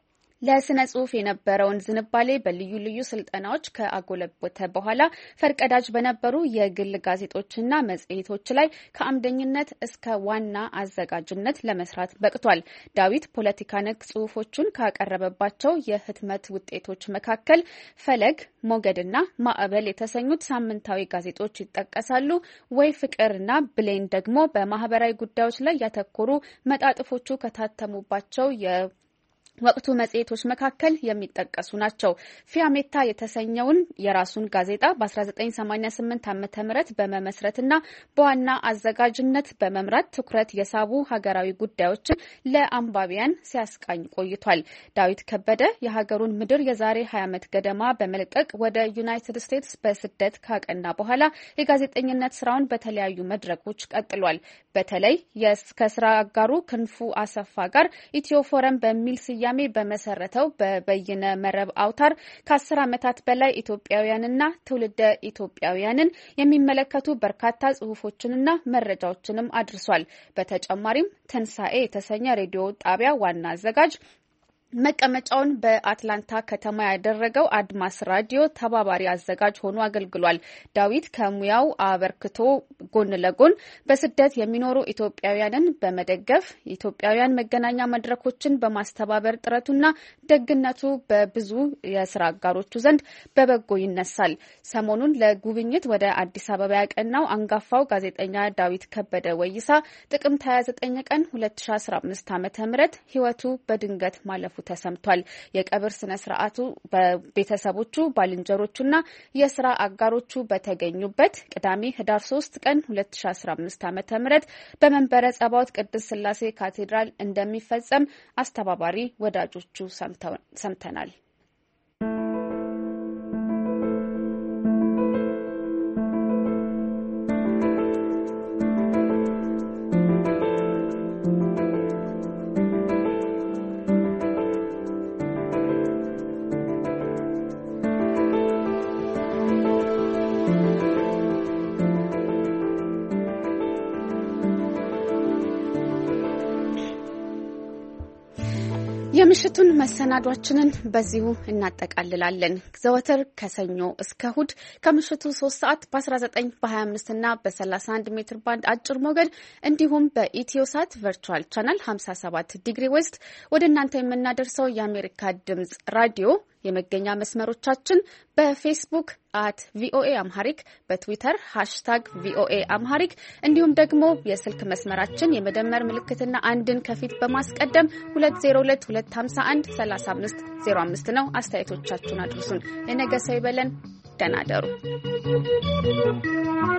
ለስነ ጽሁፍ የነበረውን ዝንባሌ በልዩ ልዩ ስልጠናዎች ከአጎለበተ በኋላ ፈርቀዳጅ በነበሩ የግል ጋዜጦችና መጽሔቶች ላይ ከአምደኝነት እስከ ዋና አዘጋጅነት ለመስራት በቅቷል። ዳዊት ፖለቲካ ነክ ጽሁፎቹን ካቀረበባቸው የህትመት ውጤቶች መካከል ፈለግ፣ ሞገድና ማዕበል የተሰኙት ሳምንታዊ ጋዜጦች ይጠቀሳሉ። ወይ ፍቅርና ብሌን ደግሞ በማህበራዊ ጉዳዮች ላይ ያተኮሩ መጣጥፎቹ ከታተሙባቸው ወቅቱ መጽሔቶች መካከል የሚጠቀሱ ናቸው። ፊያሜታ የተሰኘውን የራሱን ጋዜጣ በ1988 ዓ.ም በመመስረትና በዋና አዘጋጅነት በመምራት ትኩረት የሳቡ ሀገራዊ ጉዳዮችን ለአንባቢያን ሲያስቃኝ ቆይቷል። ዳዊት ከበደ የሀገሩን ምድር የዛሬ 20 ዓመት ገደማ በመልቀቅ ወደ ዩናይትድ ስቴትስ በስደት ካቀና በኋላ የጋዜጠኝነት ስራውን በተለያዩ መድረኮች ቀጥሏል። በተለይ ከስራ አጋሩ ክንፉ አሰፋ ጋር ኢትዮ ፎረም በሚል ስያሜ በመሰረተው በበይነ መረብ አውታር ከ10 ዓመታት በላይ ኢትዮጵያውያንና ትውልደ ኢትዮጵያውያንን የሚመለከቱ በርካታ ጽሁፎችንና መረጃዎችንም አድርሷል። በተጨማሪም ትንሳኤ የተሰኘ ሬዲዮ ጣቢያ ዋና አዘጋጅ፣ መቀመጫውን በአትላንታ ከተማ ያደረገው አድማስ ራዲዮ ተባባሪ አዘጋጅ ሆኖ አገልግሏል። ዳዊት ከሙያው አበርክቶ ጎን ለጎን በስደት የሚኖሩ ኢትዮጵያውያንን በመደገፍ የኢትዮጵያውያን መገናኛ መድረኮችን በማስተባበር ጥረቱና ደግነቱ በብዙ የስራ አጋሮቹ ዘንድ በበጎ ይነሳል። ሰሞኑን ለጉብኝት ወደ አዲስ አበባ ያቀናው አንጋፋው ጋዜጠኛ ዳዊት ከበደ ወይሳ ጥቅምት 29 ቀን 2015 ዓ.ም ህይወቱ በድንገት ማለፉ ተሰምቷል። የቀብር ስነ ስርዓቱ በቤተሰቦቹ ባልንጀሮቹና የስራ አጋሮቹ በተገኙበት ቅዳሜ ህዳር 3 ቀን 2015 ዓ.ም በመንበረ ጸባዖት ቅድስት ሥላሴ ካቴድራል እንደሚፈጸም አስተባባሪ ወዳጆቹ ሰምተናል። የምሽቱን መሰናዷችንን በዚሁ እናጠቃልላለን። ዘወትር ከሰኞ እስከ እሁድ ከምሽቱ 3 ሰዓት በ19 በ25 እና በ31 ሜትር ባንድ አጭር ሞገድ እንዲሁም በኢትዮሳት ቨርቹዋል ቻናል 57 ዲግሪ ዌስት ወደ እናንተ የምናደርሰው የአሜሪካ ድምጽ ራዲዮ የመገኛ መስመሮቻችን በፌስቡክ @VOA አምሃሪክ በትዊተር #VOA አምሃሪክ እንዲሁም ደግሞ የስልክ መስመራችን የመደመር ምልክትና አንድን ከፊት በማስቀደም 2022513505 ነው። አስተያየቶቻችሁን አድርሱን። የነገ ሰው ይበለን። ደህና እደሩ።